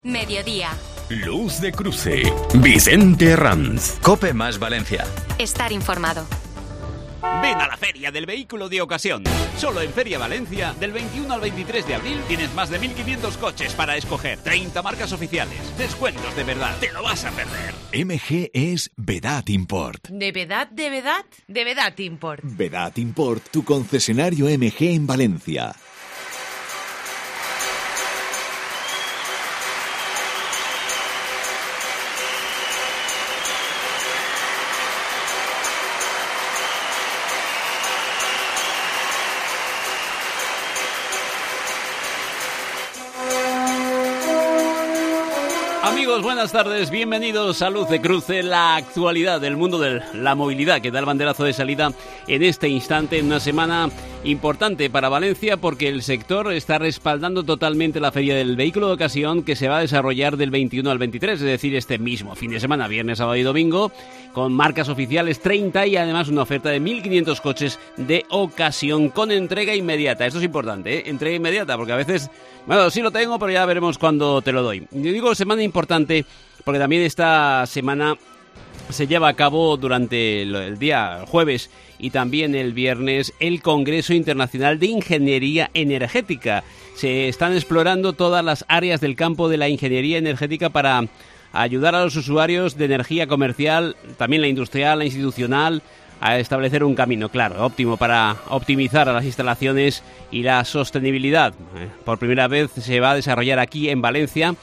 Mediodía. Luz de cruce. Vicente Herranz. COPE más Valencia. Estar informado. Ven a la Feria del Vehículo de Ocasión. Solo en Feria Valencia, del 21 al 23 de abril, tienes más de 1.500 coches para escoger. 30 marcas oficiales. Descuentos de verdad. Te lo vas a perder. MG es Vedat Import. ¿De Vedat? De Vedat Import. Vedat Import, tu concesionario MG en Valencia. Amigos, buenas tardes, bienvenidos a Luz de Cruce, la actualidad del mundo de la movilidad que da el banderazo de salida en este instante, en una semana importante para Valencia porque el sector está respaldando totalmente la Feria del Vehículo de Ocasión que se va a desarrollar del 21 al 23, es decir, este mismo fin de semana, viernes, sábado y domingo, con marcas oficiales 30 y además una oferta de 1.500 coches de ocasión con entrega inmediata. Esto es importante, ¿eh? Entrega inmediata, porque a veces, bueno, sí lo tengo, pero ya veremos cuándo te lo doy. Yo digo semana importante porque también esta semana se lleva a cabo durante el día jueves y también el viernes el Congreso Internacional de Ingeniería Energética. Se están explorando todas las áreas del campo de la ingeniería energética para ayudar a los usuarios de energía comercial, también la industrial, la institucional, a establecer un camino, claro, óptimo para optimizar las instalaciones y la sostenibilidad. Por primera vez se va a desarrollar aquí en Valencia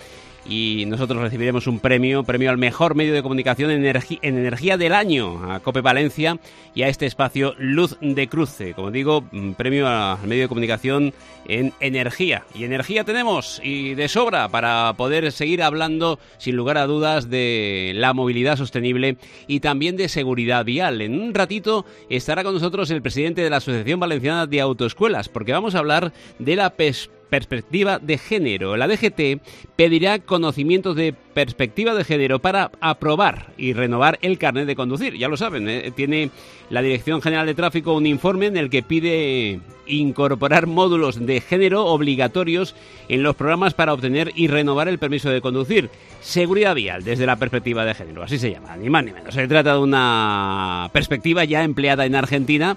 y nosotros recibiremos un premio al mejor medio de comunicación en energía del año, a COPE Valencia y a este espacio Luz de Cruce. Como digo, premio al medio de comunicación en energía. Y energía tenemos, y de sobra, para poder seguir hablando, sin lugar a dudas, de la movilidad sostenible y también de seguridad vial. En un ratito estará con nosotros el presidente de la Asociación Valenciana de Autoescuelas, porque vamos a hablar de la perspectiva de género. La DGT pedirá conocimientos de perspectiva de género para aprobar y renovar el carnet de conducir. Ya lo saben, tiene la Dirección General de Tráfico un informe en el que pide incorporar módulos de género obligatorios en los programas para obtener y renovar el permiso de conducir. Seguridad vial desde la perspectiva de género, así se llama, ni más ni menos. Se trata de una perspectiva ya empleada en Argentina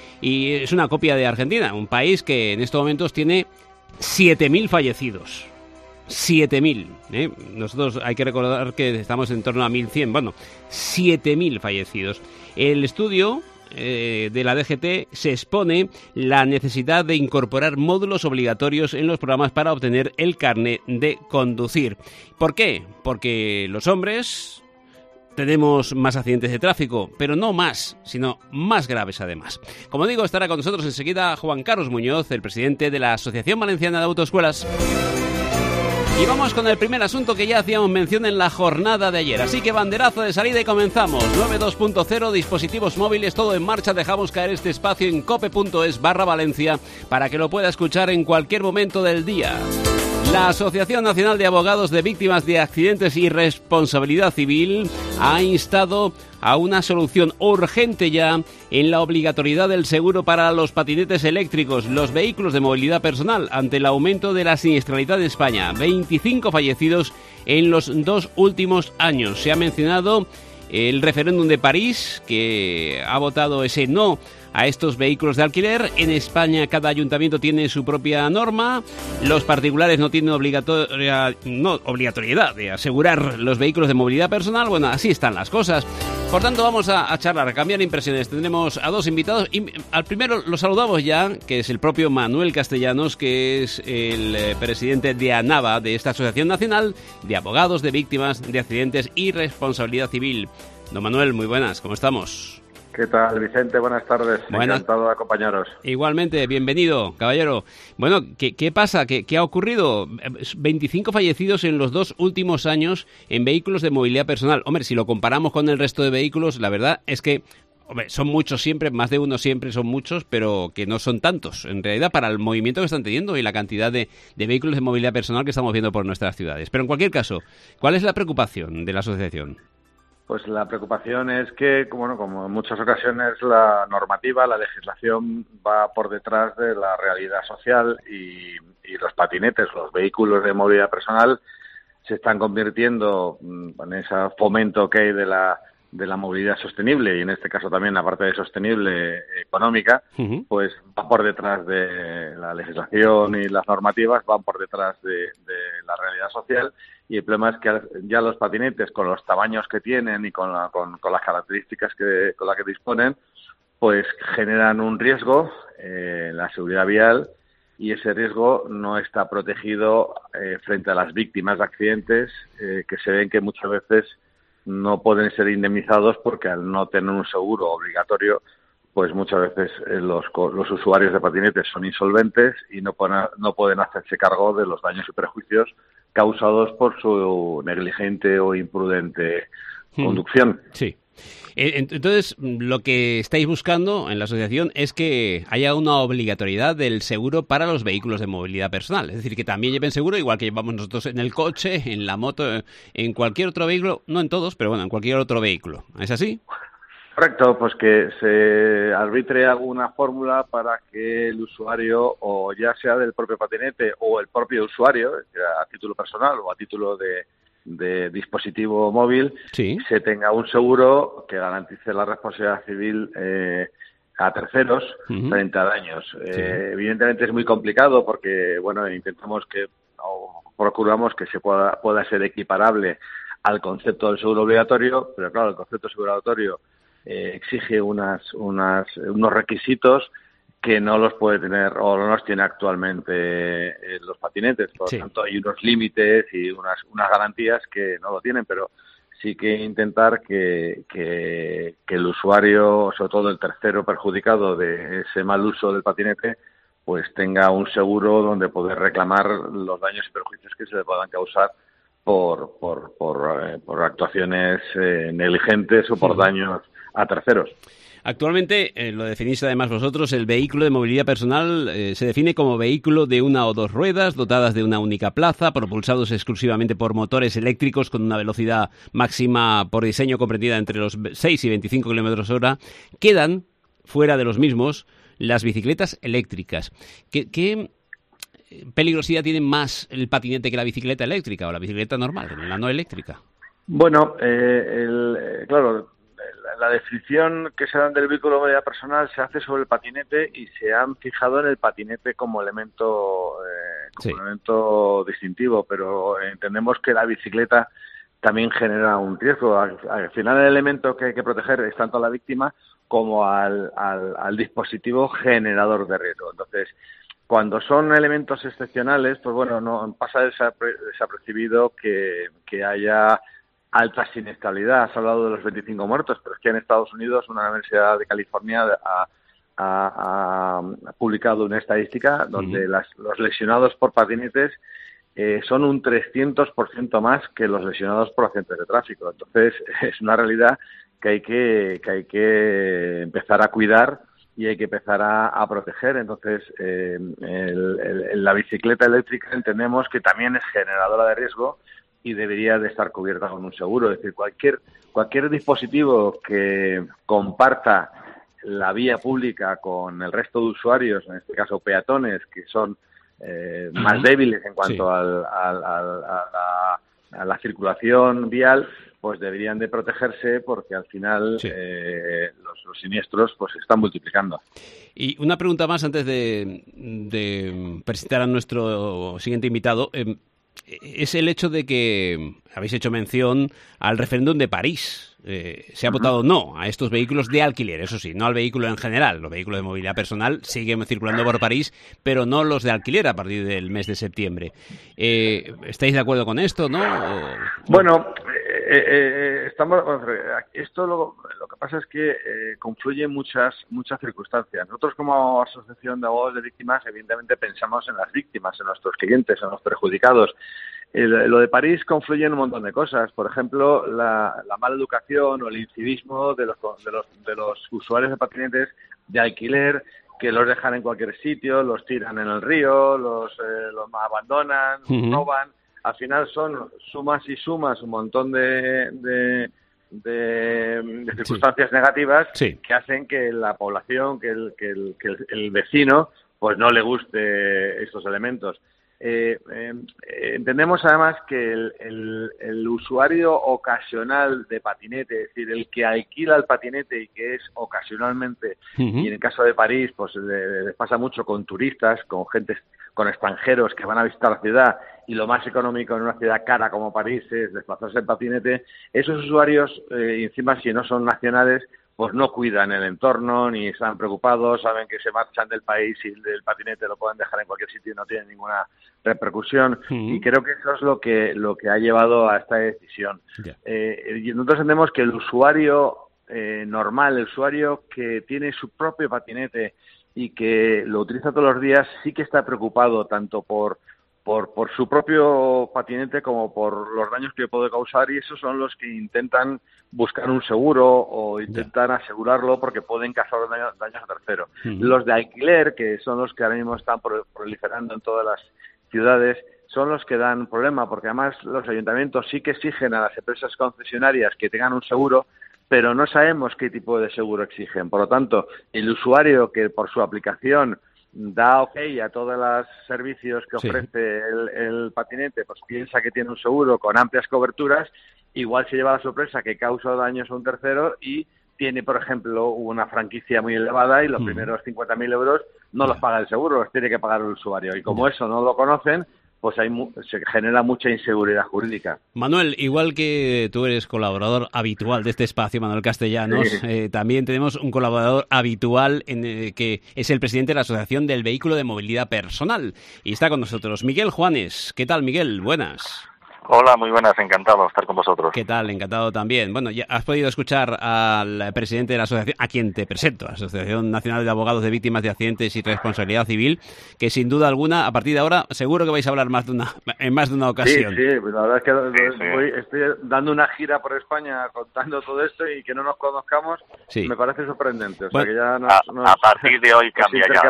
y es una copia de Argentina, un país que en estos momentos tiene 7.000 fallecidos. 7.000. Nosotros hay que recordar que estamos en torno a 1.100. Bueno, 7.000 fallecidos. El estudio de la DGT se expone la necesidad de incorporar módulos obligatorios en los programas para obtener el carnet de conducir. ¿Por qué? Porque los hombres tenemos más accidentes de tráfico, pero no más, sino más graves además. Como digo, estará con nosotros enseguida Juan Carlos Muñoz, el presidente de la Asociación Valenciana de Autoescuelas. Y vamos con el primer asunto que ya hacíamos mención en la jornada de ayer. Así que banderazo de salida y comenzamos. 9.2.0, dispositivos móviles, todo en marcha. Dejamos caer este espacio en cope.es/Valencia para que lo pueda escuchar en cualquier momento del día. La Asociación Nacional de Abogados de Víctimas de Accidentes y Responsabilidad Civil ha instado a una solución urgente ya en la obligatoriedad del seguro para los patinetes eléctricos, los vehículos de movilidad personal, ante el aumento de la siniestralidad en España. 25 fallecidos en los 2 últimos años. Se ha mencionado el referéndum de París, que ha votado ese no a estos vehículos de alquiler. En España cada ayuntamiento tiene su propia norma. Los particulares no tienen obligatoriedad de asegurar los vehículos de movilidad personal. Bueno, así están las cosas. Por tanto, vamos a charlar, a cambiar impresiones. Tendremos a dos invitados y al primero lo saludamos ya, que es el propio Manuel Castellanos, que es el presidente de ANAVA, de esta Asociación Nacional de Abogados de Víctimas de Accidentes y Responsabilidad Civil. Don Manuel, muy buenas, ¿cómo estamos? ¿Qué tal, Vicente? Buenas tardes. Encantado de acompañaros. Igualmente, bienvenido, caballero. Bueno, ¿qué pasa? ¿Qué ha ocurrido? 25 fallecidos en los 2 últimos años en vehículos de movilidad personal. Hombre, si lo comparamos con el resto de vehículos, la verdad es que son muchos siempre, más de uno siempre son muchos, pero que no son tantos, en realidad, para el movimiento que están teniendo y la cantidad de vehículos de movilidad personal que estamos viendo por nuestras ciudades. Pero en cualquier caso, ¿cuál es la preocupación de la asociación? Pues la preocupación es que, bueno, como en muchas ocasiones, la normativa, la legislación va por detrás de la realidad social y los patinetes, los vehículos de movilidad personal, se están convirtiendo en ese fomento que hay de la movilidad sostenible, y en este caso también la parte de sostenible económica, pues va por detrás de la legislación y las normativas, van por detrás de la realidad social, y el problema es que ya los patinetes, con los tamaños que tienen y con las características con las que disponen, pues generan un riesgo en la seguridad vial, y ese riesgo no está protegido frente a las víctimas de accidentes, que se ven que muchas veces no pueden ser indemnizados porque al no tener un seguro obligatorio, pues muchas veces los usuarios de patinetes son insolventes y no pueden hacerse cargo de los daños y perjuicios causados por su negligente o imprudente conducción. Sí. Entonces, lo que estáis buscando en la asociación es que haya una obligatoriedad del seguro para los vehículos de movilidad personal. Es decir, que también lleven seguro, igual que llevamos nosotros en el coche, en la moto, en cualquier otro vehículo, no en todos, pero bueno, en cualquier otro vehículo. ¿Es así? Correcto, pues que se arbitre alguna fórmula para que el usuario, o ya sea del propio patinete o el propio usuario, a título personal o a título de dispositivo móvil, sí, se tenga un seguro que garantice la responsabilidad civil a terceros frente a daños. Sí. Evidentemente es muy complicado porque, bueno, procuramos que se pueda ser equiparable al concepto del seguro obligatorio, pero claro, el concepto de seguro obligatorio exige unos requisitos que no los puede tener o no los tiene actualmente los patinetes. Por lo tanto, hay unos límites y unas garantías que no lo tienen, pero sí que intentar que el usuario, sobre todo el tercero perjudicado de ese mal uso del patinete, pues tenga un seguro donde poder reclamar los daños y perjuicios que se le puedan causar por actuaciones negligentes o por daños a terceros. Actualmente, lo definís además vosotros, el vehículo de movilidad personal se define como vehículo de una o dos ruedas, dotadas de una única plaza, propulsados exclusivamente por motores eléctricos con una velocidad máxima por diseño comprendida entre los 6 y 25 km/h. Quedan fuera de los mismos las bicicletas eléctricas. ¿Qué peligrosidad tiene más el patinete que la bicicleta eléctrica o la bicicleta normal, la no eléctrica? Bueno, claro, la definición que se dan del vehículo de movilidad personal se hace sobre el patinete y se han fijado en el patinete como elemento distintivo, pero entendemos que la bicicleta también genera un riesgo. Al final el elemento que hay que proteger es tanto a la víctima como al dispositivo generador de riesgo. Entonces, cuando son elementos excepcionales, pues bueno, no pasa desapercibido que haya alta siniestralidad. Has hablado de los 25 muertos, pero es que en Estados Unidos una universidad de California ha publicado una estadística donde los lesionados por patinetes son un 300% más que los lesionados por accidentes de tráfico. Entonces, es una realidad que hay que empezar a cuidar y hay que empezar a proteger. Entonces, la bicicleta eléctrica entendemos que también es generadora de riesgo y debería de estar cubierta con un seguro. Es decir, cualquier dispositivo que comparta la vía pública con el resto de usuarios, en este caso peatones, que son más débiles en cuanto a la circulación vial, pues deberían de protegerse porque al final los siniestros pues se están multiplicando. Y una pregunta más antes de presentar a nuestro siguiente invitado. Es el hecho de que habéis hecho mención al referéndum de París. Se ha votado no a estos vehículos de alquiler, eso sí, no al vehículo en general. Los vehículos de movilidad personal siguen circulando por París, pero no los de alquiler a partir del mes de septiembre. ¿Estáis de acuerdo con esto, no? Bueno, esto lo que pasa es que confluyen muchas circunstancias. Nosotros como asociación de abogados de víctimas, evidentemente pensamos en las víctimas, en nuestros clientes, en los perjudicados. Lo de París confluye en un montón de cosas. Por ejemplo, la mala educación o el incivismo de los usuarios de patinetes de alquiler, que los dejan en cualquier sitio, los tiran en el río, los abandonan, roban. Al final son sumas y sumas un montón de circunstancias negativas que hacen que la población, que el vecino, pues no le guste estos elementos. Entendemos además que el usuario ocasional de patinete, es decir, el que alquila el patinete y que es ocasionalmente, y en el caso de París, pues les pasa mucho con turistas, con gente, con extranjeros que van a visitar la ciudad, y lo más económico en una ciudad cara como París es desplazarse en patinete. Esos usuarios, encima si no son nacionales, pues no cuidan el entorno, ni están preocupados, saben que se marchan del país y el patinete lo pueden dejar en cualquier sitio y no tiene ninguna repercusión. Y creo que eso es lo que ha llevado a esta decisión. Y nosotros entendemos que el usuario normal, el usuario que tiene su propio patinete y que lo utiliza todos los días, sí que está preocupado tanto por su propio patinete como por los daños que puede causar, y esos son los que intentan buscar un seguro o intentan asegurarlo porque pueden causar daños a terceros. Los de alquiler, que son los que ahora mismo están proliferando en todas las ciudades, son los que dan problema, porque además los ayuntamientos sí que exigen a las empresas concesionarias que tengan un seguro, pero no sabemos qué tipo de seguro exigen. Por lo tanto, el usuario que por su aplicación da ok a todos los servicios que ofrece el patinete, pues piensa que tiene un seguro con amplias coberturas, igual se lleva la sorpresa que causa daños a un tercero y tiene, por ejemplo, una franquicia muy elevada y los primeros 50.000 euros no los paga el seguro, los tiene que pagar el usuario. Y como eso no lo conocen, pues se genera mucha inseguridad jurídica. Manuel, igual que tú eres colaborador habitual de este espacio, Manuel Castellanos, también tenemos un colaborador habitual que es el presidente de la Asociación del Vehículo de Movilidad Personal. Y está con nosotros Miguel Juanes. ¿Qué tal, Miguel? Buenas. Hola, muy buenas, encantado de estar con vosotros. ¿Qué tal? Encantado también. Bueno, ya has podido escuchar al presidente de la asociación, a quien te presento, la Asociación Nacional de Abogados de Víctimas de Accidentes y Responsabilidad Civil, que sin duda alguna, a partir de ahora, seguro que vais a hablar en más de una ocasión. Sí, pues la verdad es que estoy dando una gira por España contando todo esto y que no nos conozcamos, me parece sorprendente. O sea, que ya a partir de hoy cambia ya.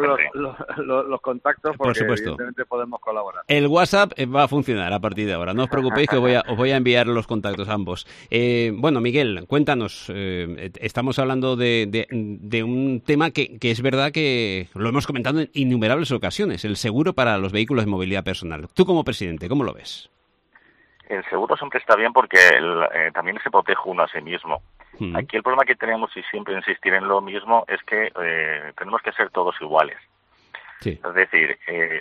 Los contactos porque por supuesto, evidentemente podemos colaborar. El WhatsApp va a funcionar a partir de ahora. No os preocupéis que os voy a enviar los contactos a ambos. Bueno, Miguel, cuéntanos. Estamos hablando de un tema que es verdad que lo hemos comentado en innumerables ocasiones, el seguro para los vehículos de movilidad personal. Tú como presidente, ¿cómo lo ves? El seguro siempre está bien porque también se protege uno a sí mismo. Aquí el problema que tenemos, y siempre insistir en lo mismo, es que tenemos que ser todos iguales. Sí. Es decir,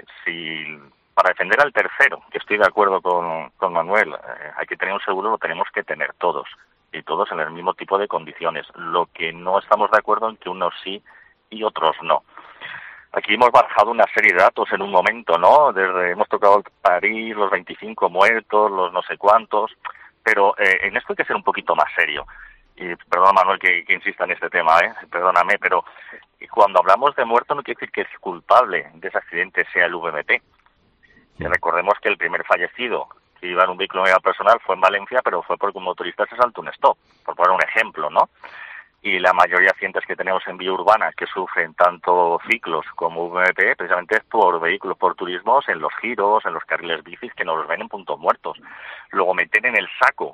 para defender al tercero, que estoy de acuerdo con Manuel, hay que tener un seguro, lo tenemos que tener todos, y todos en el mismo tipo de condiciones. Lo que no estamos de acuerdo en que unos sí y otros no. Aquí hemos barajado una serie de datos en un momento, ¿no? Hemos tocado París, los 25 muertos, los no sé cuántos, pero en esto hay que ser un poquito más serio. Y perdona, Manuel, que insista en este tema, perdóname, pero cuando hablamos de muertos no quiere decir que el culpable de ese accidente sea el VMP. Y recordemos que el primer fallecido que iba en un vehículo de movilidad personal fue en Valencia, pero fue porque un motorista se saltó un stop, por poner un ejemplo, ¿no? Y la mayoría de accidentes que tenemos en vía urbana que sufren tanto ciclos como VMP, precisamente es por vehículos, por turismos, en los giros, en los carriles bicis, que nos los ven en puntos muertos. Luego meter en el saco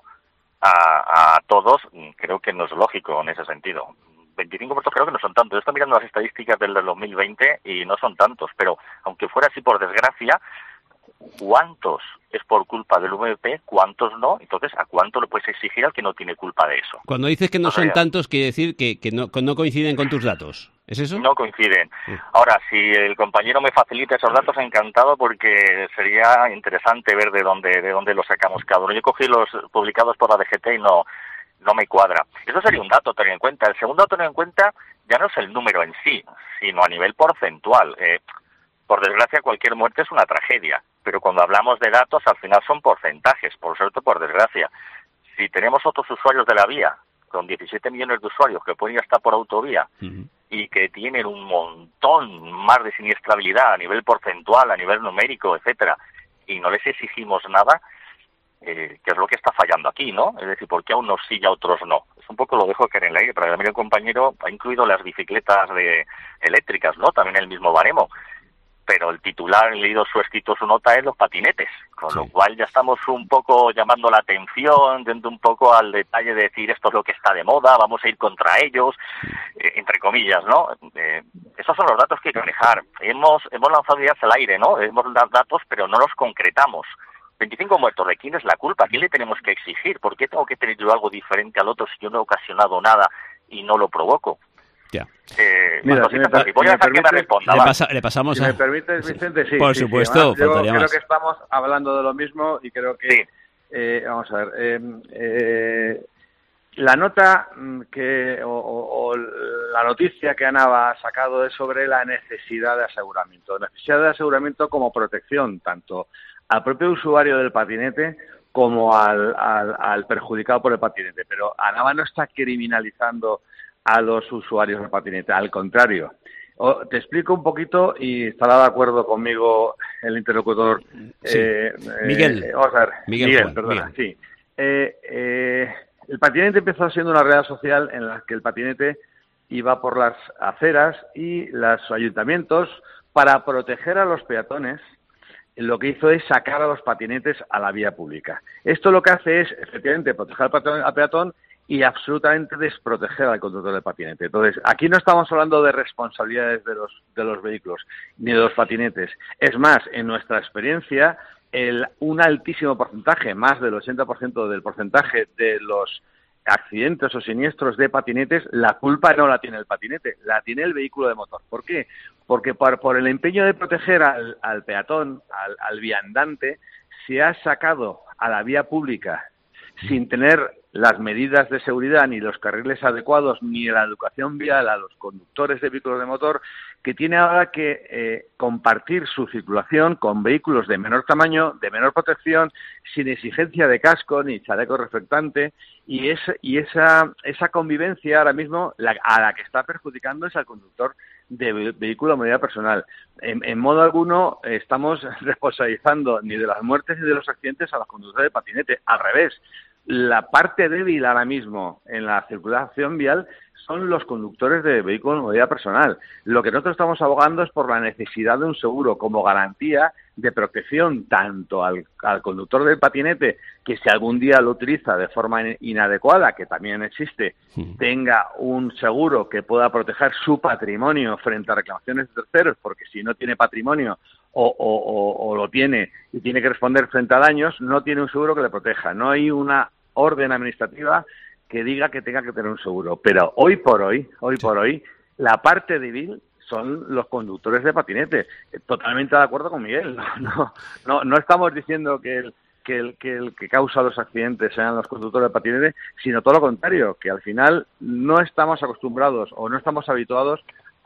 a todos, creo que no es lógico en ese sentido. 25 muertos creo que no son tantos. Yo estoy mirando las estadísticas del 2020 y no son tantos, pero aunque fuera así, por desgracia, ¿cuántos es por culpa del VMP? ¿Cuántos no? Entonces, ¿a cuánto le puedes exigir al que no tiene culpa de eso? Cuando dices que no son tantos, quiere decir que no coinciden con tus datos. ¿Es eso? No coinciden. Ahora, si el compañero me facilita esos datos, encantado, porque sería interesante ver de dónde los sacamos cada uno. Yo cogí los publicados por la DGT y no me cuadra. Eso sería un dato a tener en cuenta. El segundo dato a tener en cuenta ya no es el número en sí, sino a nivel porcentual. Por desgracia, cualquier muerte es una tragedia, pero cuando hablamos de datos, al final son porcentajes, por suerte, por desgracia. Si tenemos otros usuarios de la vía, con 17 millones de usuarios que pueden ir hasta por autovía y que tienen un montón más de siniestrabilidad a nivel porcentual, a nivel numérico, etcétera, y no les exigimos nada, que es lo que está fallando aquí, ¿no? Es decir, ¿por qué a unos sí y a otros no? Es un poco lo dejo caer en el aire, pero también el compañero ha incluido las bicicletas eléctricas, ¿no? También el mismo baremo. pero el titular, leído su escrito, su nota, es los patinetes, con lo cual ya estamos un poco llamando la atención, dentro un poco al detalle de decir esto es lo que está de moda, vamos a ir contra ellos, entre comillas, ¿no? Esos son los datos que hay que manejar. Hemos lanzado ideas al aire, ¿no? Hemos dado datos, pero no los concretamos. 25 muertos, ¿de quién es la culpa? ¿A quién le tenemos que exigir? ¿Por qué tengo que tener yo algo diferente al otro si yo no he ocasionado nada y no lo provoco? Ya. Mira, voy a dejar que me responda. Le pasamos si me permites, Vicente, sí. Por supuesto, sí. Además, faltaría creo más. que estamos hablando de lo mismo y creo que... vamos a ver. La nota o la noticia que Ana ha sacado es sobre la necesidad de aseguramiento. Necesidad de aseguramiento como protección, tanto al propio usuario del patinete como al perjudicado por el patinete. Pero Ana no está criminalizando a los usuarios del patinete, al contrario. Te explico un poquito y estará de acuerdo conmigo el interlocutor. Sí. Miguel. Vamos a ver. Miguel, perdona. Sí. El patinete empezó siendo una realidad social en la que el patinete iba por las aceras y los ayuntamientos, para proteger a los peatones, lo que hizo es sacar a los patinetes a la vía pública. Esto lo que hace es, efectivamente, proteger al peatón y absolutamente desproteger al conductor del patinete. Entonces, aquí no estamos hablando de responsabilidades de los vehículos ni de los patinetes. Es más, en nuestra experiencia, un altísimo porcentaje, más del 80% del porcentaje de los accidentes o siniestros de patinetes, la culpa no la tiene el patinete, la tiene el vehículo de motor. ¿Por qué? Porque por el empeño de proteger al peatón, al viandante, se ha sacado a la vía pública sin tener las medidas de seguridad, ni los carriles adecuados, ni la educación vial a los conductores de vehículos de motor, que tiene ahora que compartir su circulación con vehículos de menor tamaño, de menor protección, sin exigencia de casco ni chaleco reflectante, y esa convivencia ahora mismo a la que está perjudicando es al conductor de vehículo de movilidad personal. En modo alguno estamos responsabilizando ni de las muertes ni de los accidentes a los conductores de patinete, al revés. La parte débil ahora mismo en la circulación vial son los conductores de vehículos de movilidad personal. Lo que nosotros estamos abogando es por la necesidad de un seguro como garantía de protección tanto al conductor del patinete, que si algún día lo utiliza de forma inadecuada, que también existe, tenga un seguro que pueda proteger su patrimonio frente a reclamaciones de terceros, porque si no tiene patrimonio o lo tiene y tiene que responder frente a daños, no tiene un seguro que le proteja. No hay una orden administrativa que diga que tenga que tener un seguro. Pero hoy por hoy, la parte débil son los conductores de patinete. Totalmente de acuerdo con Miguel. No estamos diciendo que el que causa los accidentes sean los conductores de patinete, sino todo lo contrario, que al final no estamos acostumbrados o no estamos habituados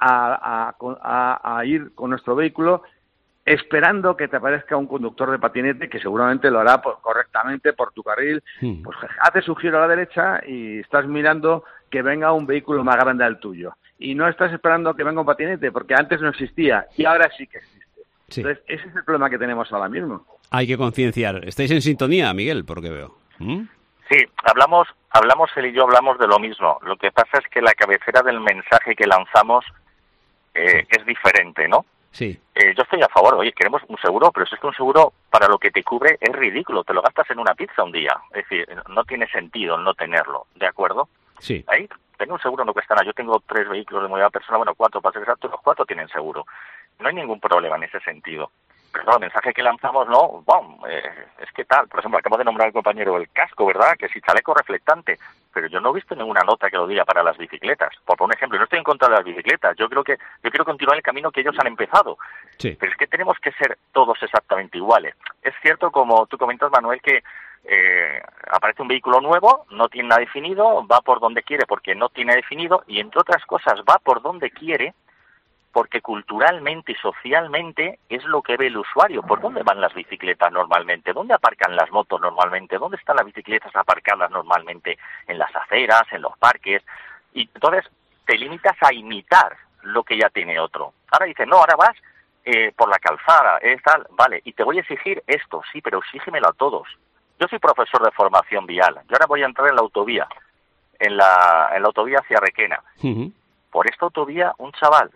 a ir con nuestro vehículo esperando que te aparezca un conductor de patinete que seguramente lo hará correctamente por tu carril. Pues hace su giro a la derecha y estás mirando que venga un vehículo más grande al tuyo. Y no estás esperando que venga un patinete, porque antes no existía y ahora sí que existe. Sí. Entonces, ese es el problema que tenemos ahora mismo. Hay que concienciar. ¿Estáis en sintonía, Miguel? Por lo que veo. Sí, hablamos él y yo hablamos de lo mismo. Lo que pasa es que la cabecera del mensaje que lanzamos es diferente, ¿no? Sí. Yo estoy a favor, oye, queremos un seguro, pero si es que un seguro para lo que te cubre es ridículo, te lo gastas en una pizza un día, es decir, no tiene sentido no tenerlo, ¿de acuerdo? Sí. Ahí, tener un seguro no cuesta nada, yo tengo 3 vehículos de movilidad personal, bueno, 4 para ser exacto, los 4 tienen seguro, no hay ningún problema en ese sentido. Pero no, el mensaje que lanzamos, no, es que tal, por ejemplo, acabo de nombrar al compañero el casco, ¿verdad? Que si chaleco reflectante, pero yo no he visto ninguna nota que lo diga para las bicicletas. Por un ejemplo, no estoy en contra de las bicicletas, yo quiero continuar el camino que ellos han empezado. Sí. Pero es que tenemos que ser todos exactamente iguales. Es cierto, como tú comentas, Manuel, que aparece un vehículo nuevo, no tiene nada definido, va por donde quiere porque no tiene definido, y entre otras cosas va por donde quiere porque culturalmente y socialmente es lo que ve el usuario. ¿Por dónde van las bicicletas normalmente? ¿Dónde aparcan las motos normalmente? ¿Dónde están las bicicletas aparcadas normalmente? En las aceras, en los parques. Y entonces te limitas a imitar lo que ya tiene otro. Ahora dices, no, ahora vas por la calzada, tal, vale, y te voy a exigir esto, sí, pero exígemelo a todos. Yo soy profesor de formación vial. Yo ahora voy a entrar en la autovía, en la autovía hacia Requena. Por esta autovía, un chaval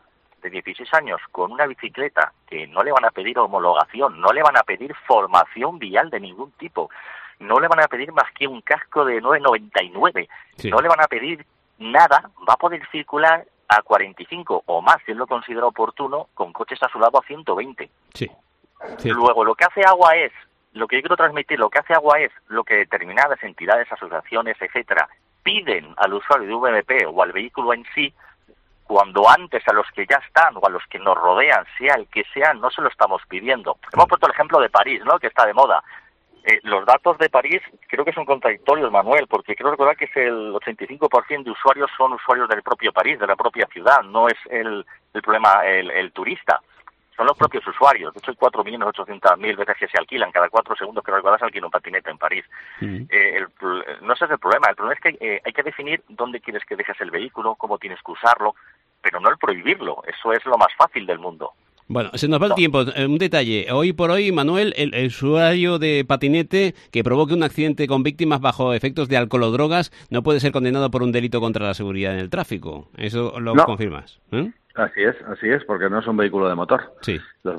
de 16 años con una bicicleta que no le van a pedir homologación, no le van a pedir formación vial de ningún tipo, no le van a pedir más que un casco de 9,99, no le van a pedir nada, va a poder circular a 45 o más, si él lo considera oportuno, con coches a su lado a 120. Sí. Luego, lo que hace Agua es, lo que yo quiero transmitir, lo que hace Agua es lo que determinadas entidades, asociaciones, etcétera, piden al usuario de VMP o al vehículo en sí, cuando antes a los que ya están o a los que nos rodean, sea el que sea, no se lo estamos pidiendo. Hemos puesto el ejemplo de París, ¿no?, que está de moda. Los datos de París creo que son contradictorios, Manuel, porque creo recordar que el 85% de usuarios son usuarios del propio París, de la propia ciudad, no es el problema el turista, son los propios usuarios. De hecho, hay 4.800.000 veces que se alquilan, cada 4 segundos que recordar se alquila un patinete en París. No ese es el problema es que hay que definir dónde quieres que dejes el vehículo, cómo tienes que usarlo, pero no el prohibirlo, eso es lo más fácil del mundo. Bueno, se nos va el tiempo. Un detalle. Hoy por hoy, Manuel, el usuario de patinete que provoque un accidente con víctimas bajo efectos de alcohol o drogas no puede ser condenado por un delito contra la seguridad en el tráfico. ¿Eso lo confirmas? Así es, porque no es un vehículo de motor. Sí. Los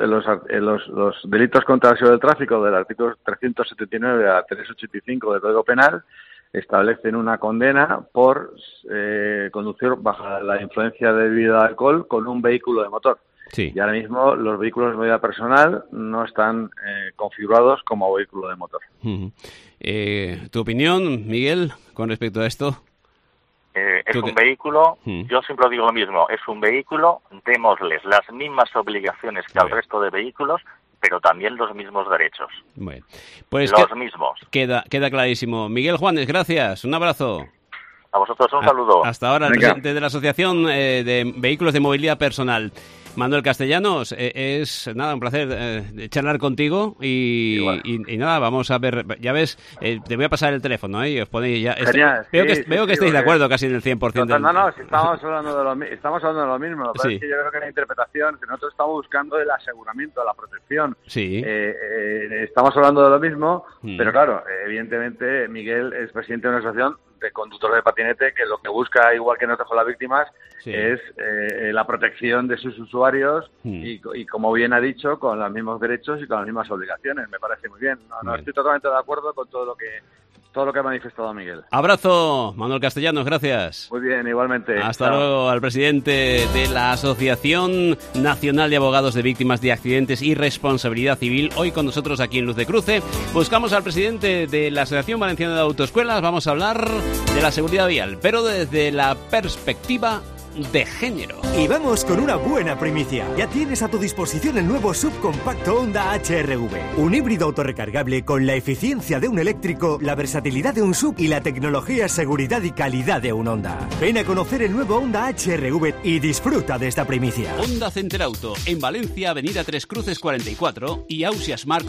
delitos contra la seguridad del tráfico del artículo 379 a 385 del Código Penal establecen una condena por conducir bajo la influencia de bebida de alcohol con un vehículo de motor. Sí. Y ahora mismo los vehículos de movilidad personal no están configurados como vehículo de motor. ¿Tu opinión, Miguel, con respecto a esto? Es un vehículo, yo siempre digo lo mismo, es un vehículo, démosles las mismas obligaciones que al resto de vehículos, pero también los mismos derechos. Bueno, pues los mismos. Queda clarísimo. Miguel Juanes, gracias, un abrazo. A vosotros un saludo. Hasta ahora, el presidente de la Asociación de Vehículos de Movilidad Personal. Manuel Castellanos, es un placer charlar contigo y nada, vamos a ver, ya ves, te voy a pasar el teléfono y os ponéis ya. Genial, veo que estáis de acuerdo casi en el 100%. No, si estamos hablando de lo mismo. Lo que pasa es que yo creo que la interpretación, que nosotros estamos buscando el aseguramiento, la protección. Sí. Estamos hablando de lo mismo, pero claro, evidentemente Miguel es presidente de una asociación de conductores de patinete que lo que busca, igual que nosotros con las víctimas, es la protección de sus usuarios y como bien ha dicho, con los mismos derechos y con las mismas obligaciones. Me parece muy bien. No, estoy totalmente de acuerdo con todo lo que ha manifestado Miguel. Abrazo, Manuel Castellanos, gracias. Muy bien, igualmente. Hasta luego, al presidente de la Asociación Nacional de Abogados de Víctimas de Accidentes y Responsabilidad Civil, hoy con nosotros aquí en Luz de Cruce. Buscamos al presidente de la Asociación Valenciana de Autoescuelas. Vamos a hablar de la seguridad vial, pero desde la perspectiva de género. Y vamos con una buena primicia. Ya tienes a tu disposición el nuevo subcompacto Honda HR-V. Un híbrido autorrecargable con la eficiencia de un eléctrico, la versatilidad de un sub y la tecnología, seguridad y calidad de un Honda. Ven a conocer el nuevo Honda HR-V y disfruta de esta primicia. Honda Center Auto, en Valencia, Avenida Tres Cruces 44 y Ausias Marc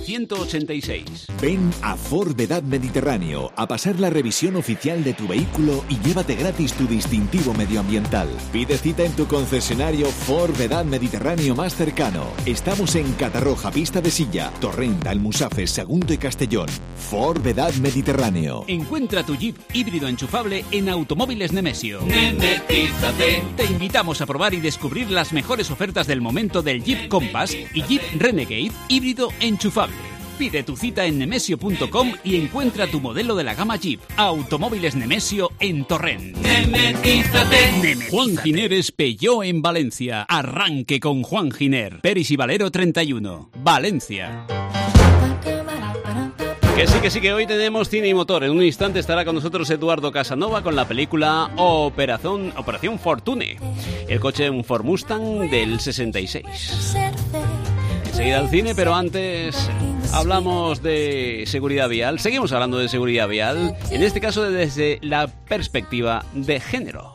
186. Ven a Ford Vedad Mediterráneo a pasar la revisión oficial de tu vehículo y llévate gratis tu distintivo medioambiental. Pide cita en tu concesionario Ford Vedad Mediterráneo más cercano. Estamos en Catarroja, Pista de Silla, Torrent, Almusafes, Sagunto y Castellón. Ford Vedad Mediterráneo. Encuentra tu Jeep híbrido enchufable en Automóviles Nemesio. Nemetízate. Te invitamos a probar y descubrir las mejores ofertas del momento del Jeep Compass y Jeep Renegade híbrido enchufable. Pide tu cita en nemesio.com y encuentra tu modelo de la gama Jeep. Automóviles Nemesio en Torrent. Nemetízate. Juan Gineres Peugeot en Valencia. Arranque con Juan Giner. Peris y Valero 31. Valencia. Que sí, que hoy tenemos cine y motor. En un instante estará con nosotros Eduardo Casanova con la película Operación Fortune. El coche un Ford Mustang del 66. Enseguida al cine, pero antes hablamos de seguridad vial. Seguimos hablando de seguridad vial, en este caso desde la perspectiva de género.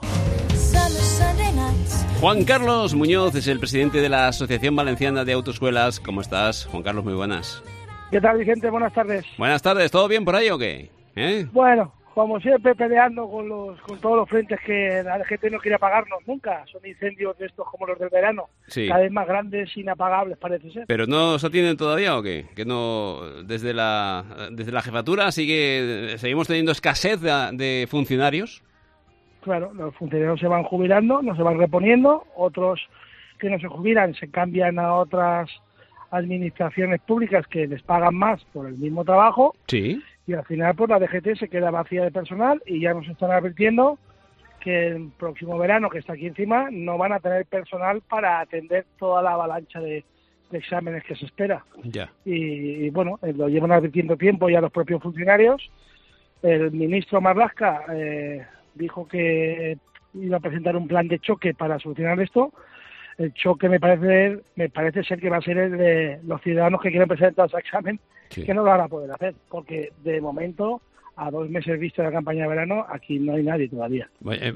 Juan Carlos Muñoz es el presidente de la Asociación Valenciana de Autoescuelas. ¿Cómo estás, Juan Carlos? Muy buenas. ¿Qué tal, Vicente? Buenas tardes. Buenas tardes. ¿Todo bien por ahí o qué? Bueno, como siempre, peleando con todos los frentes que la gente no quiere apagarnos nunca. Son incendios de estos como los del verano. Sí. Cada vez más grandes, inapagables, parece ser. ¿Pero no se atienden todavía o qué? Que no, desde la jefatura seguimos teniendo escasez de funcionarios. Claro, los funcionarios se van jubilando, no se van reponiendo, otros que no se jubilan se cambian a otras administraciones públicas que les pagan más por el mismo trabajo. Sí. Y al final pues la DGT se queda vacía de personal y ya nos están advirtiendo que el próximo verano, que está aquí encima, no van a tener personal para atender toda la avalancha de exámenes que se espera. Ya. Y bueno, lo llevan advirtiendo tiempo ya los propios funcionarios. El ministro Marlaska dijo que iba a presentar un plan de choque para solucionar esto. El choque me parece ser que va a ser el de los ciudadanos que quieren presentar ese examen, que no lo van a poder hacer, porque de momento, a 2 meses vista de la campaña de verano, aquí no hay nadie todavía.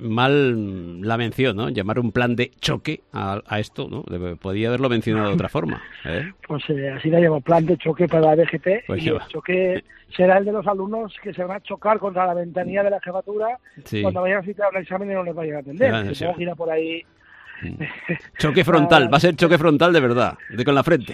Mal la mención, ¿no? Llamar un plan de choque a esto, ¿no? Podía haberlo mencionado de otra forma. Pues así la llamo, plan de choque para la DGT, pues y el choque será el de los alumnos que se van a chocar contra la ventanilla de la jefatura cuando vayan a citar un examen y no les vayan a atender. Supongo que irá por ahí. Choque frontal, va a ser choque frontal de verdad, con la frente.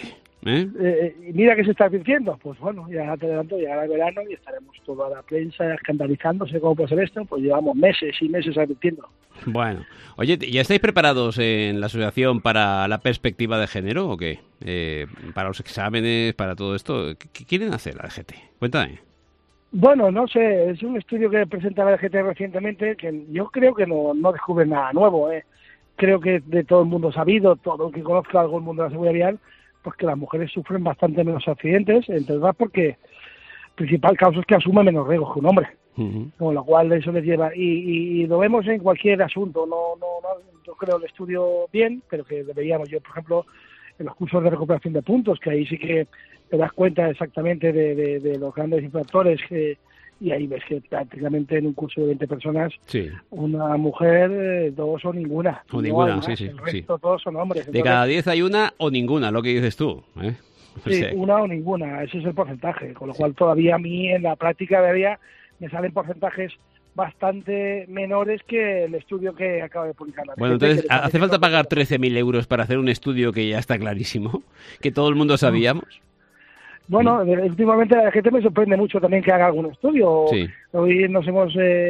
Y mira que se está advirtiendo, pues bueno, ya te adelanto, llegará el verano y estaremos toda la prensa escandalizándose cómo puede ser esto, pues llevamos meses y meses advirtiendo. Bueno, oye, ¿ya estáis preparados en la asociación para la perspectiva de género o qué? Para los exámenes, para todo esto, ¿qué quieren hacer la DGT? Cuéntame. Bueno, no sé, es un estudio que presenta la DGT recientemente que yo creo que no descubre nada nuevo, Creo que de todo el mundo sabido, todo el que conozca algo del mundo de la seguridad vial, pues que las mujeres sufren bastante menos accidentes, entre otras porque el principal causa es que asume menos riesgos que un hombre, con lo cual eso les lleva, y lo vemos en cualquier asunto, no yo creo el estudio bien, pero que deberíamos, yo por ejemplo, en los cursos de recuperación de puntos, que ahí sí que te das cuenta exactamente de los grandes infractores y ahí ves que prácticamente en un curso de 20 personas, una mujer, 2 o ninguna. O ninguna, sí. El resto todos son hombres. De cada 10 hay una o ninguna, lo que dices tú. Sí, una o ninguna, ese es el porcentaje. Con lo cual todavía a mí en la práctica diaria me salen porcentajes bastante menores que el estudio que acaba de publicar la Bueno, entonces, ¿hace falta pagar 13.000 euros para hacer un estudio que ya está clarísimo? ¿Que todo el mundo sabíamos? Bueno, últimamente la gente me sorprende mucho también que haga algún estudio. Sí. Hoy nos hemos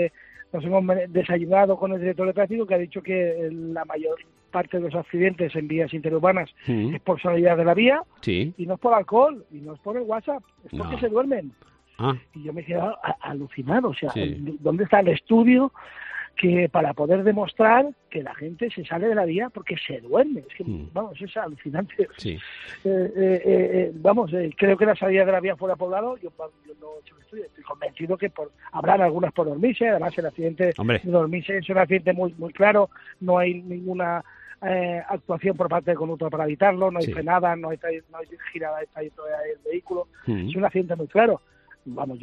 desayunado con el director de tráfico que ha dicho que la mayor parte de los accidentes en vías interurbanas es por salida de la vía y no es por alcohol y no es por el WhatsApp, es porque se duermen. Y yo me he quedado alucinado. O sea, ¿dónde está el estudio que para poder demostrar que la gente se sale de la vía porque se duerme? Es que, vamos, es alucinante. Sí. Creo que la salida de la vía fuera poblado, yo no he hecho el estudio, estoy convencido que habrán algunas por dormirse, además el accidente de dormirse es un accidente muy, muy claro, no hay ninguna actuación por parte del conductor para evitarlo, no hay frenada, no hay girada de trayectoria del vehículo, es un accidente muy claro. Vamos,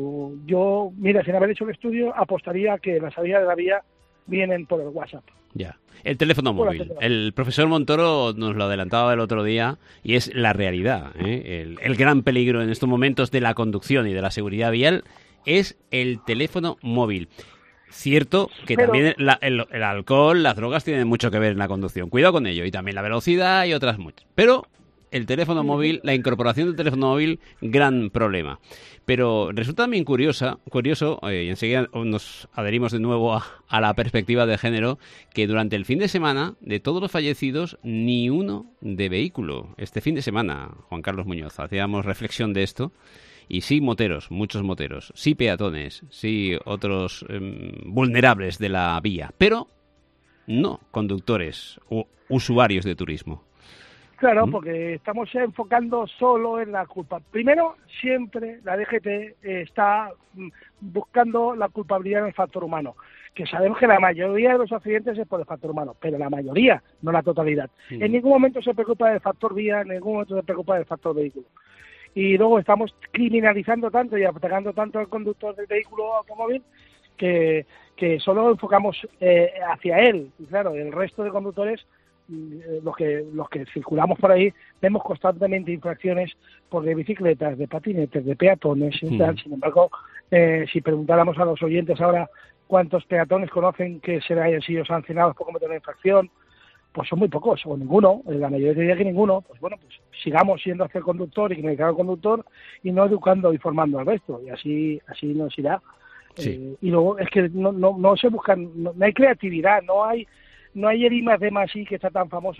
yo, mira, sin haber hecho el estudio, apostaría que la salida de la vía vienen por el WhatsApp. Ya. El teléfono móvil. El profesor Montoro nos lo adelantaba el otro día y es la realidad. El gran peligro en estos momentos de la conducción y de la seguridad vial es el teléfono móvil. Cierto que también el alcohol, las drogas tienen mucho que ver en la conducción. Cuidado con ello. Y también la velocidad y otras muchas. Pero el teléfono móvil, la incorporación del teléfono móvil, gran problema. Pero resulta también curioso, y enseguida nos adherimos de nuevo a la perspectiva de género, que durante el fin de semana, de todos los fallecidos, ni uno de vehículo. Este fin de semana, Juan Carlos Muñoz, hacíamos reflexión de esto. Y sí moteros, muchos moteros, sí peatones, sí otros vulnerables de la vía, pero no conductores u usuarios de turismo. Claro, porque estamos enfocando solo en la culpa. Primero, siempre la DGT está buscando la culpabilidad en el factor humano, que sabemos que la mayoría de los accidentes es por el factor humano, pero la mayoría, no la totalidad. En ningún momento se preocupa del factor vía, en ningún momento se preocupa del factor vehículo. Y luego estamos criminalizando tanto y atacando tanto al conductor del vehículo automóvil que solo enfocamos hacia él. Y claro, el resto de conductores, los que circulamos por ahí, vemos constantemente infracciones por de bicicletas, de patinetes, de peatones y tal. Sin embargo, si preguntáramos a los oyentes ahora cuántos peatones conocen que se hayan sido sancionados por cometer una infracción, pues son muy pocos, o ninguno, la mayoría diría que ninguno. Pues bueno, pues sigamos siendo hacia el conductor y criminalizar al conductor y no educando y formando al resto, y así nos irá. Y luego es que no se buscan, no hay creatividad, no hay el I+D+I que está tan famoso.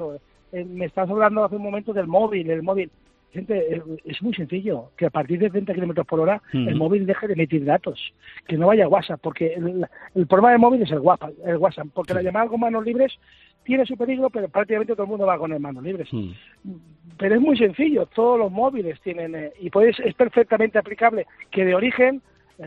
me estás hablando hace un momento del móvil. El móvil, gente, es muy sencillo, que a partir de 30 kilómetros por hora el móvil deje de emitir datos, que no vaya WhatsApp, porque el problema del móvil es el WhatsApp, porque la llamada con manos libres tiene su peligro, pero prácticamente todo el mundo va con el manos libres. Pero es muy sencillo, todos los móviles tienen, y es perfectamente aplicable, que de origen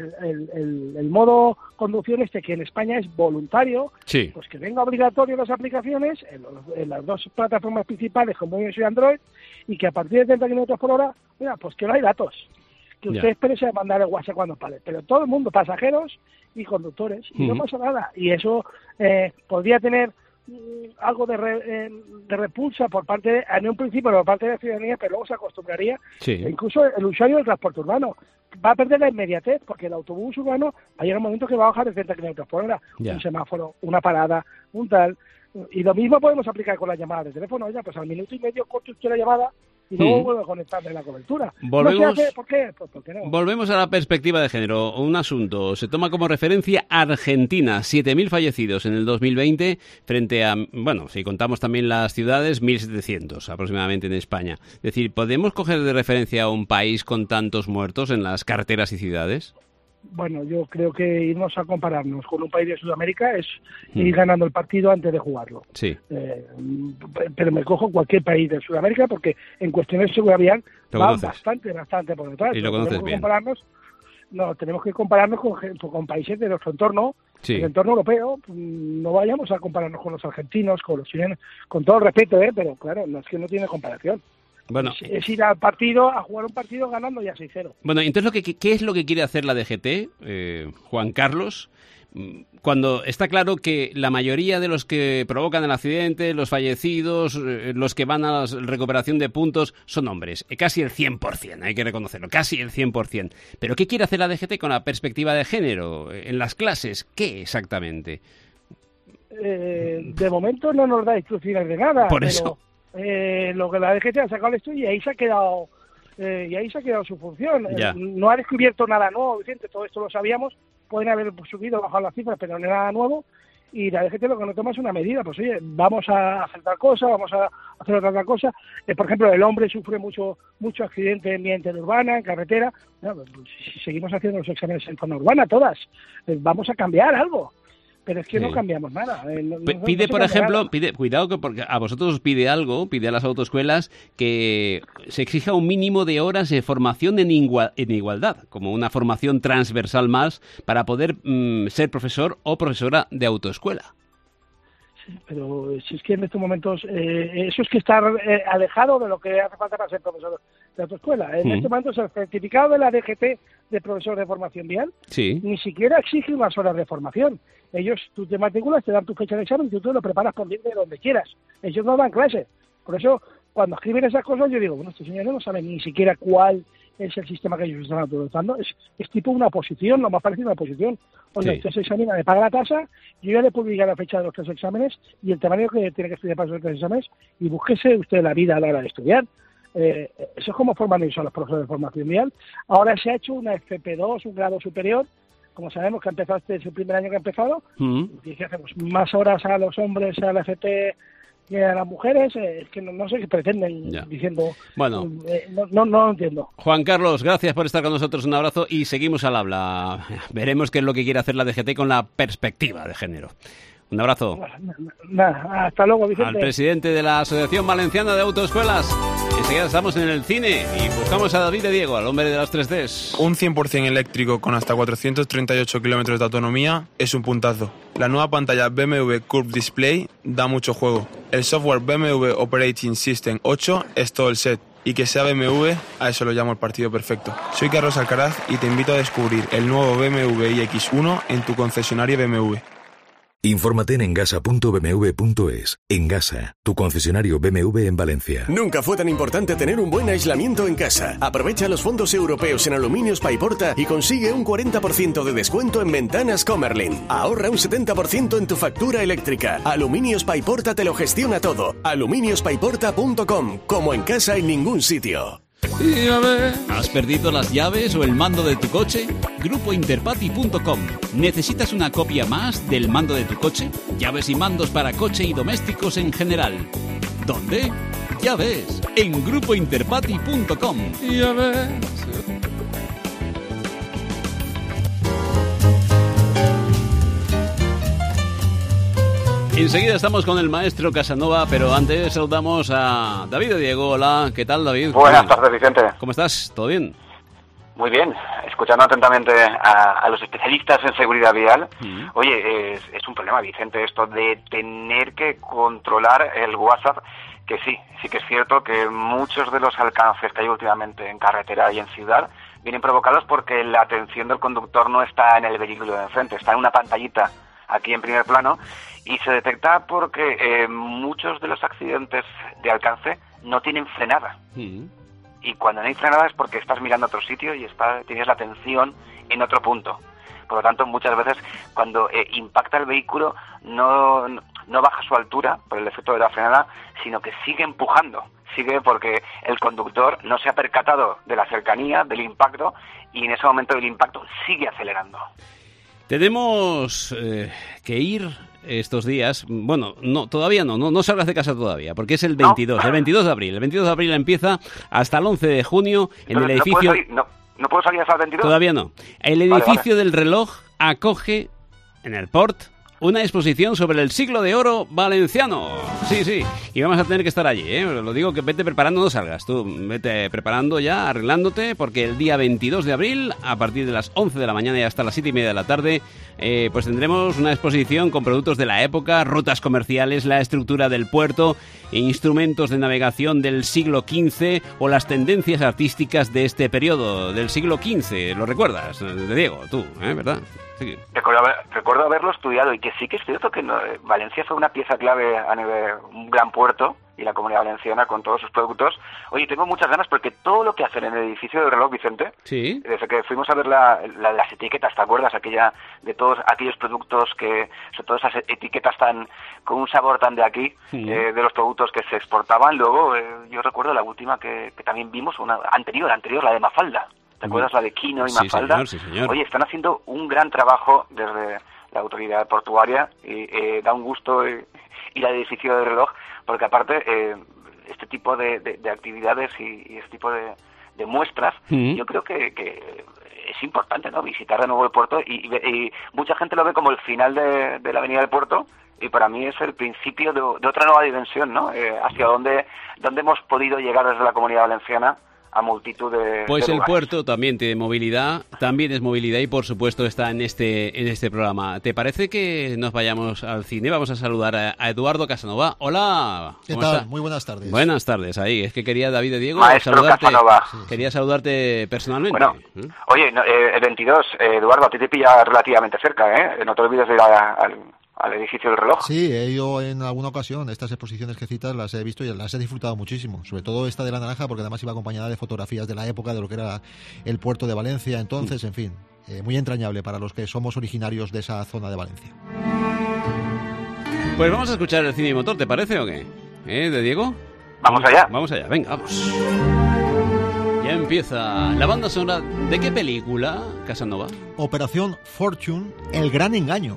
el modo conducción que en España es voluntario, pues que venga obligatorio en las aplicaciones, en las dos plataformas principales como iOS y Android, y que a partir de 30 kilómetros por hora, mira, pues que no hay datos, que usted espere a mandar el WhatsApp cuando pare, pero todo el mundo, pasajeros y conductores, y no pasa nada, y eso podría tener algo de repulsa por parte, en un principio por parte de la ciudadanía, pero luego se acostumbraría. E incluso el usuario del transporte urbano va a perder la inmediatez, porque el autobús urbano va a llegar un momento que va a bajar de 30 kilómetros por hora, un semáforo, una parada, un tal, y lo mismo podemos aplicar con las llamadas de teléfono. Ya, pues al minuto y medio corto usted la llamada y luego vuelve a conectarme en la cobertura. Volvemos, no sé, ¿por qué? Pues porque no. Volvemos a la perspectiva de género. Un asunto. Se toma como referencia Argentina. 7.000 fallecidos en el 2020 frente a, bueno, si contamos también las ciudades, 1.700 aproximadamente en España. Es decir, ¿podemos coger de referencia a un país con tantos muertos en las carreteras y ciudades? Bueno, yo creo que irnos a compararnos con un país de Sudamérica es ir ganando el partido antes de jugarlo. Pero me cojo cualquier país de Sudamérica porque en cuestiones de seguridad vial van bastante por detrás. Y lo conoces bien. Tenemos que compararnos con países de nuestro entorno, el entorno europeo. No vayamos a compararnos con los argentinos, con los chilenos, con todo el respeto, pero claro, no es que no tiene comparación. Bueno, es ir al partido, a jugar un partido ganando ya 6-0. Bueno, entonces, ¿qué es lo que quiere hacer la DGT, Juan Carlos? Cuando está claro que la mayoría de los que provocan el accidente, los fallecidos, los que van a la recuperación de puntos, son hombres. Casi el 100%, hay que reconocerlo, casi el 100%. ¿Pero qué quiere hacer la DGT con la perspectiva de género en las clases? ¿Qué exactamente? De momento no nos da instrucciones de nada. Por eso. Lo que la DGT ha sacado el estudio y ahí se ha quedado su función. No ha descubierto nada nuevo, Vicente, todo esto lo sabíamos, pueden haber subido o bajado las cifras, pero no es nada nuevo, y la DGT lo que no toma es una medida, pues oye, vamos a hacer tal cosa, vamos a hacer otra cosa. Por ejemplo, el hombre sufre mucho accidente en vía interurbana, en carretera. Bueno, pues, si seguimos haciendo los exámenes en zona urbana, todas, vamos a cambiar algo. Pero es que no cambiamos nada. Pide, por ejemplo, cuidado, que porque a vosotros os pide a las autoescuelas que se exija un mínimo de horas de formación en igualdad, como una formación transversal más para poder ser profesor o profesora de autoescuela. Sí, pero si es que en estos momentos eso es que estar alejado de lo que hace falta para ser profesor de autoescuela. En estos momentos el certificado de la DGT de profesor de formación vial ni siquiera exige unas horas de formación. Tú te matriculas, te dan tu fecha de examen y tú lo preparas por ir de donde quieras. Ellos no dan clase. Por eso, cuando escriben esas cosas, yo digo, bueno, estos señores no saben ni siquiera cuál es el sistema que ellos están autorizando. Es tipo una oposición, lo más parecido a una oposición. Oye, usted se examina, le paga la tasa, yo ya le publico la fecha de los 3 exámenes y el temario que tiene que estudiar para esos 3 exámenes y búsquese usted la vida a la hora de estudiar. Eso es como forman ellos a los profesores de formación vial. Ahora se ha hecho una FP2, un grado superior. Como sabemos que es el primer año que ha empezado, y que hacemos más horas a los hombres a la FP que a las mujeres, es que no sé qué pretenden diciendo. Bueno, no lo entiendo. Juan Carlos, gracias por estar con nosotros, un abrazo y seguimos al habla. Veremos qué es lo que quiere hacer la DGT con la perspectiva de género. Un abrazo. Nada, hasta luego, Vicente. Al presidente de la Asociación Valenciana de Autoescuelas. Enseguida estamos en el cine y buscamos a David de Diego, al hombre de las 3Ds. Un 100% eléctrico con hasta 438 kilómetros de autonomía es un puntazo. La nueva pantalla BMW Curve Display da mucho juego. El software BMW Operating System 8 es todo el set. Y que sea BMW, a eso lo llamo el partido perfecto. Soy Carlos Alcaraz y te invito a descubrir el nuevo BMW iX1 en tu concesionario BMW. Infórmate en engasa.bmw.es. Engasa, tu concesionario BMW en Valencia. Nunca fue tan importante tener un buen aislamiento en casa. Aprovecha los fondos europeos en Aluminios Paiporta y consigue un 40% de descuento en ventanas Comerlin. Ahorra un 70% en tu factura eléctrica. Aluminios Paiporta te lo gestiona todo. aluminiospaiporta.com. Como en casa en ningún sitio. ¿Has perdido las llaves o el mando de tu coche? Grupointerpati.com. ¿Necesitas una copia más del mando de tu coche? Llaves y mandos para coche y domésticos en general. ¿Dónde? Ya ves, en grupointerpati.com. Ya ves. Enseguida estamos con el maestro Casanova, pero antes saludamos a David de Diego. Hola, ¿qué tal, David? Buenas tardes, Vicente. ¿Cómo estás? ¿Todo bien? Muy bien, escuchando atentamente a los especialistas en seguridad vial. Oye, es un problema, Vicente, esto de tener que controlar el WhatsApp, que sí que es cierto que muchos de los alcances que hay últimamente en carretera y en ciudad vienen provocados porque la atención del conductor no está en el vehículo de enfrente, está en una pantallita aquí en primer plano, y se detecta porque muchos de los accidentes de alcance no tienen frenada. Y cuando no hay frenada es porque estás mirando a otro sitio y tienes la atención en otro punto. Por lo tanto, muchas veces cuando impacta el vehículo no baja su altura por el efecto de la frenada, sino que sigue empujando. Sigue porque el conductor no se ha percatado de la cercanía, del impacto, y en ese momento del impacto sigue acelerando. Tenemos que ir estos días, bueno, no, todavía no salgas de casa todavía, porque es el 22, ¿no? El 22 de abril. El 22 de abril empieza hasta el 11 de junio en el edificio... ¿No puedo salir hasta el 22? Todavía no. El edificio del reloj acoge en el Port una exposición sobre el siglo de oro valenciano. Sí, y vamos a tener que estar allí, ¿eh? Lo digo, que vete preparando, no salgas tú, vete preparando ya, arreglándote, porque el día 22 de abril, a partir de las 11 de la mañana y hasta las 7:30 de la tarde, pues tendremos una exposición con productos de la época, rutas comerciales, la estructura del puerto, instrumentos de navegación del siglo XV o las tendencias artísticas de este periodo del siglo XV. ¿Lo recuerdas, de Diego? Tú, ¿verdad? Sí. Recuerdo haberlo estudiado, y que sí que es cierto que Valencia fue una pieza clave a nivel, un gran puerto, y la Comunidad Valenciana con todos sus productos. Oye, tengo muchas ganas porque todo lo que hacen en el edificio del reloj, Vicente, sí, desde que fuimos a ver las etiquetas, ¿te acuerdas? De todos aquellos productos sobre todo esas etiquetas con un sabor tan de aquí, de los productos que se exportaban. Luego, yo recuerdo la última que también vimos, una anterior, la de Mafalda. ¿Te acuerdas? La de Kino y Mafalda. Sí, señor. Oye, están haciendo un gran trabajo desde la autoridad portuaria, y da un gusto ir al edificio del reloj, porque aparte este tipo de actividades y este tipo de muestras, yo creo que es importante, ¿no? Visitar de nuevo el puerto, y mucha gente lo ve como el final de la avenida del puerto, y para mí es el principio de otra nueva dimensión, ¿no? Hacia dónde hemos podido llegar desde la Comunidad Valenciana a multitud de Pues de el puerto también tiene movilidad, también es movilidad, y por supuesto está en este programa. ¿Te parece que nos vayamos al cine? Vamos a saludar a Eduardo Casanova. Hola. ¿Qué tal? Está? Muy buenas tardes. Buenas tardes, ahí. Es que quería, David de Diego, Maestro saludarte. Casanova. Quería saludarte personalmente. Bueno, oye, el 22, Eduardo, a ti te pilla relativamente cerca, ¿eh? No te olvides de ir al edificio del reloj. Sí, he ido en alguna ocasión. Estas exposiciones que citas las he visto y las he disfrutado muchísimo. Sobre todo esta de la naranja, porque además iba acompañada de fotografías de la época, de lo que era el puerto de Valencia. Entonces, en fin, muy entrañable para los que somos originarios de esa zona de Valencia. Pues vamos a escuchar el cine y motor, ¿te parece o qué? ¿De Diego? Vamos allá. Vamos allá, venga, vamos. Ya empieza la banda sonora. ¿De qué película, Casanova? Operación Fortune, El Gran Engaño.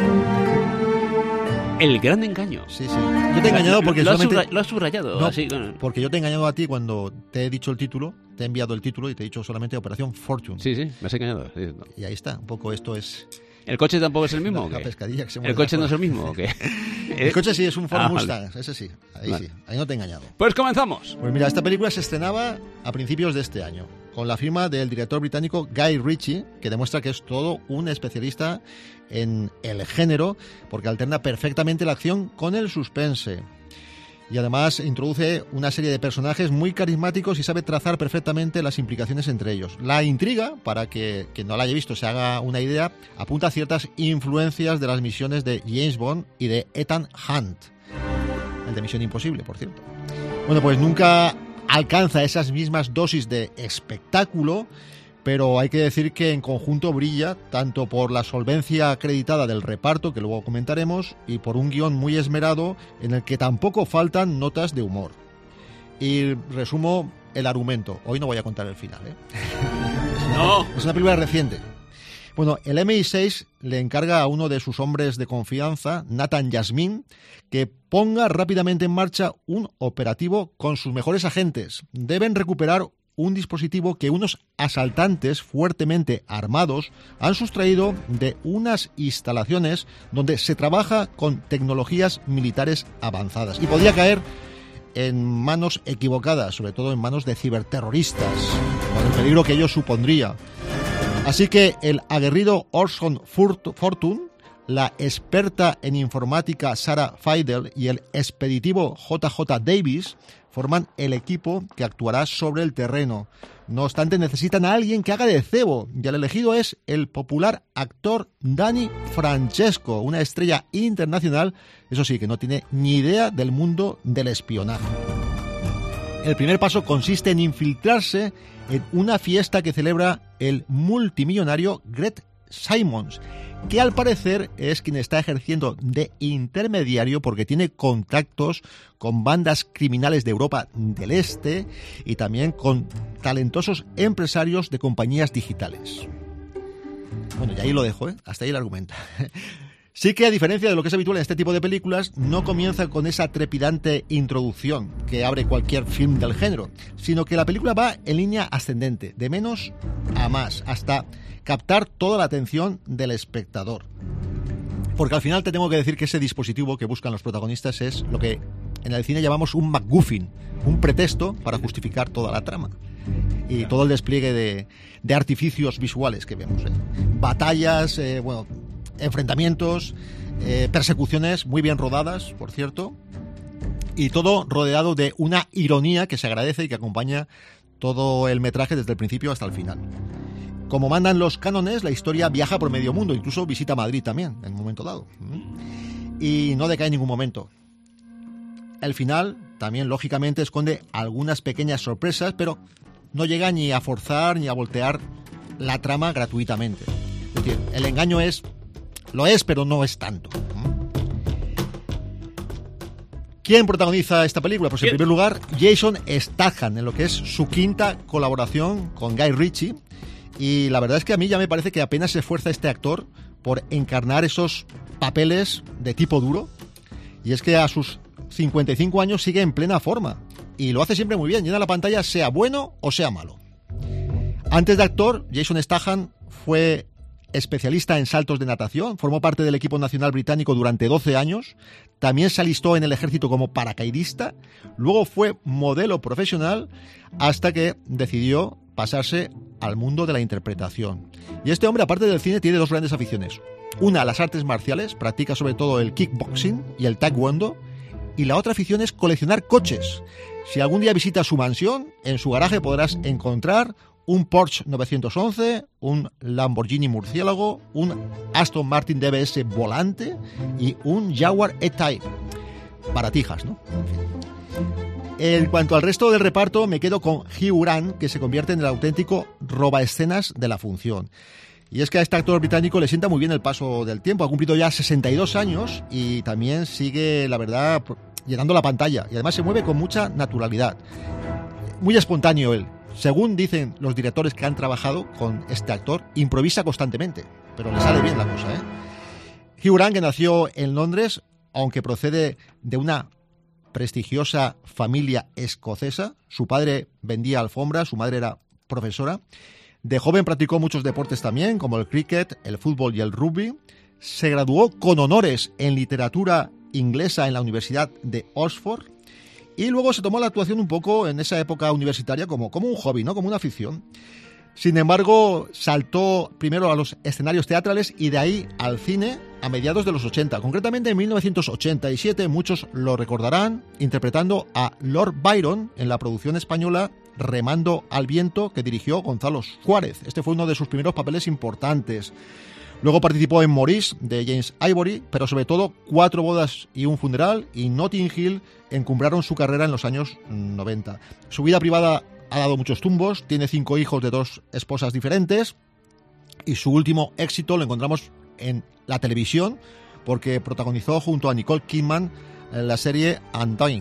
El Gran Engaño. Sí. Yo te he engañado porque lo has subrayado. No, así. Porque yo te he engañado a ti cuando te he dicho el título, te he enviado el título y te he dicho solamente Operación Fortune. Sí, me has engañado. Sí, no. Y ahí está, un poco esto es... ¿El coche tampoco es el mismo o qué? La pescadilla que se ¿El coche no es el mismo o qué? El coche sí, es un Ford Mustang, vale. ese sí, Vale. sí, ahí no te he engañado. Pues comenzamos. Pues mira, esta película se estrenaba a principios de este año, con la firma del director británico Guy Ritchie, que demuestra que es todo un especialista en el género, porque alterna perfectamente la acción con el suspense. Y además introduce una serie de personajes muy carismáticos y sabe trazar perfectamente las implicaciones entre ellos. La intriga, para que quien no la haya visto se haga una idea, apunta a ciertas influencias de las misiones de James Bond y de Ethan Hunt, el de Misión Imposible, por cierto. Bueno, pues nunca alcanza esas mismas dosis de espectáculo, pero hay que decir que en conjunto brilla tanto por la solvencia acreditada del reparto, que luego comentaremos, y por un guión muy esmerado en el que tampoco faltan notas de humor. Y resumo el argumento. Hoy no voy a contar el final, ¿eh? No. Es una película reciente. Bueno, el MI6 le encarga a uno de sus hombres de confianza, Nathan Yasmin, que ponga rápidamente en marcha un operativo con sus mejores agentes. Deben recuperar un dispositivo que unos asaltantes fuertemente armados han sustraído de unas instalaciones donde se trabaja con tecnologías militares avanzadas. Y podía caer en manos equivocadas, sobre todo en manos de ciberterroristas, con el peligro que ello supondría. Así que el aguerrido Orson Fortune, la experta en informática Sarah Feidel y el expeditivo JJ Davis forman el equipo que actuará sobre el terreno. No obstante, necesitan a alguien que haga de cebo, y el elegido es el popular actor Danny Francesco, una estrella internacional, eso sí, que no tiene ni idea del mundo del espionaje. El primer paso consiste en infiltrarse en una fiesta que celebra el multimillonario Greg Simons, que al parecer es quien está ejerciendo de intermediario porque tiene contactos con bandas criminales de Europa del Este y también con talentosos empresarios de compañías digitales. Bueno, y ahí lo dejo, hasta ahí el argumento. Sí que, a diferencia de lo que es habitual en este tipo de películas, no comienza con esa trepidante introducción que abre cualquier film del género, sino que la película va en línea ascendente, de menos a más, hasta captar toda la atención del espectador. Porque al final te tengo que decir que ese dispositivo que buscan los protagonistas es lo que en el cine llamamos un MacGuffin, un pretexto para justificar toda la trama y todo el despliegue de artificios visuales que vemos. Batallas, enfrentamientos, persecuciones muy bien rodadas, por cierto, y todo rodeado de una ironía que se agradece y que acompaña todo el metraje desde el principio hasta el final. Como mandan los cánones, la historia viaja por medio mundo, incluso visita Madrid también, en un momento dado. Y no decae en ningún momento. El final también, lógicamente, esconde algunas pequeñas sorpresas, pero no llega ni a forzar ni a voltear la trama gratuitamente. Es decir, el engaño lo es, pero no es tanto. ¿Quién protagoniza esta película? Pues en primer lugar, Jason Statham, en lo que es su quinta colaboración con Guy Ritchie. Y la verdad es que a mí ya me parece que apenas se esfuerza este actor por encarnar esos papeles de tipo duro. Y es que a sus 55 años sigue en plena forma. Y lo hace siempre muy bien, llena la pantalla sea bueno o sea malo. Antes de actor, Jason Statham fue especialista en saltos de natación, formó parte del equipo nacional británico durante 12 años, también se alistó en el ejército como paracaidista, luego fue modelo profesional hasta que decidió pasarse al mundo de la interpretación. Y este hombre, aparte del cine, tiene dos grandes aficiones. Una, las artes marciales, practica sobre todo el kickboxing y el taekwondo, y la otra afición es coleccionar coches. Si algún día visitas su mansión, en su garaje podrás encontrar un Porsche 911, un Lamborghini Murciélago, un Aston Martin DBS Volante y un Jaguar E-Type. Baratijas, ¿no? En fin. En cuanto al resto del reparto, me quedo con Hugh Grant, que se convierte en el auténtico robaescenas de la función. Y es que a este actor británico le sienta muy bien el paso del tiempo. Ha cumplido ya 62 años y también sigue, la verdad, llenando la pantalla. Y además se mueve con mucha naturalidad. Muy espontáneo él. Según dicen los directores que han trabajado con este actor, improvisa constantemente, pero le sale bien la cosa, Hugh Grant, que nació en Londres, aunque procede de una prestigiosa familia escocesa. Su padre vendía alfombras, su madre era profesora. De joven practicó muchos deportes también, como el cricket, el fútbol y el rugby. Se graduó con honores en literatura inglesa en la Universidad de Oxford. Y luego se tomó la actuación un poco en esa época universitaria como un hobby, ¿no? Como una afición. Sin embargo, saltó primero a los escenarios teatrales y de ahí al cine a mediados de los 80. Concretamente en 1987, muchos lo recordarán, interpretando a Lord Byron en la producción española Remando al viento, que dirigió Gonzalo Suárez. Este fue uno de sus primeros papeles importantes. Luego participó en Maurice, de James Ivory, pero sobre todo 4 bodas y un funeral y Notting Hill encumbraron su carrera en los años 90. Su vida privada ha dado muchos tumbos, tiene 5 hijos de 2 esposas diferentes y su último éxito lo encontramos en la televisión porque protagonizó junto a Nicole Kidman la serie Undying,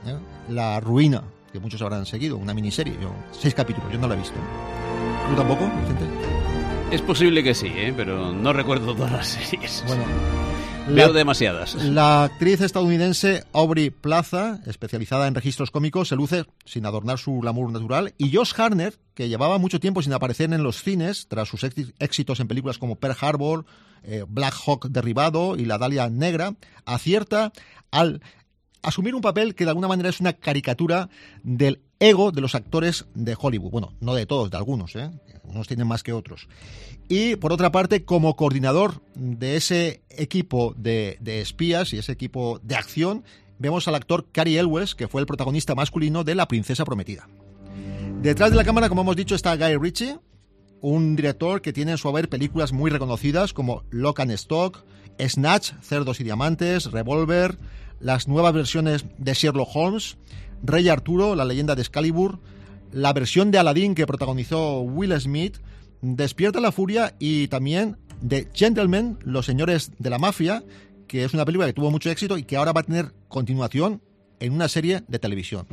La Ruina, que muchos habrán seguido, una miniserie, 6 capítulos, yo no la he visto. ¿Tú tampoco, Vicente? Es posible que sí, pero no recuerdo todas las series. Bueno, veo demasiadas. La actriz estadounidense Aubrey Plaza, especializada en registros cómicos, se luce sin adornar su glamour natural. Y Josh Hartnett, que llevaba mucho tiempo sin aparecer en los cines, tras sus éxitos en películas como Pearl Harbor, Black Hawk Derribado y La Dalia Negra, acierta al asumir un papel que de alguna manera es una caricatura del ego de los actores de Hollywood. Bueno, no de todos, de algunos, unos tienen más que otros. Y por otra parte, como coordinador de ese equipo de espías y ese equipo de acción, vemos al actor Cary Elwes, que fue el protagonista masculino de La Princesa Prometida. Detrás de la cámara, como hemos dicho, está Guy Ritchie, un director que tiene en su haber películas muy reconocidas como Lock and Stock, Snatch, Cerdos y Diamantes, Revolver, las nuevas versiones de Sherlock Holmes, Rey Arturo, la leyenda de Excalibur, la versión de Aladdin que protagonizó Will Smith, Despierta la Furia y también The Gentlemen, los señores de la mafia, que es una película que tuvo mucho éxito y que ahora va a tener continuación en una serie de televisión.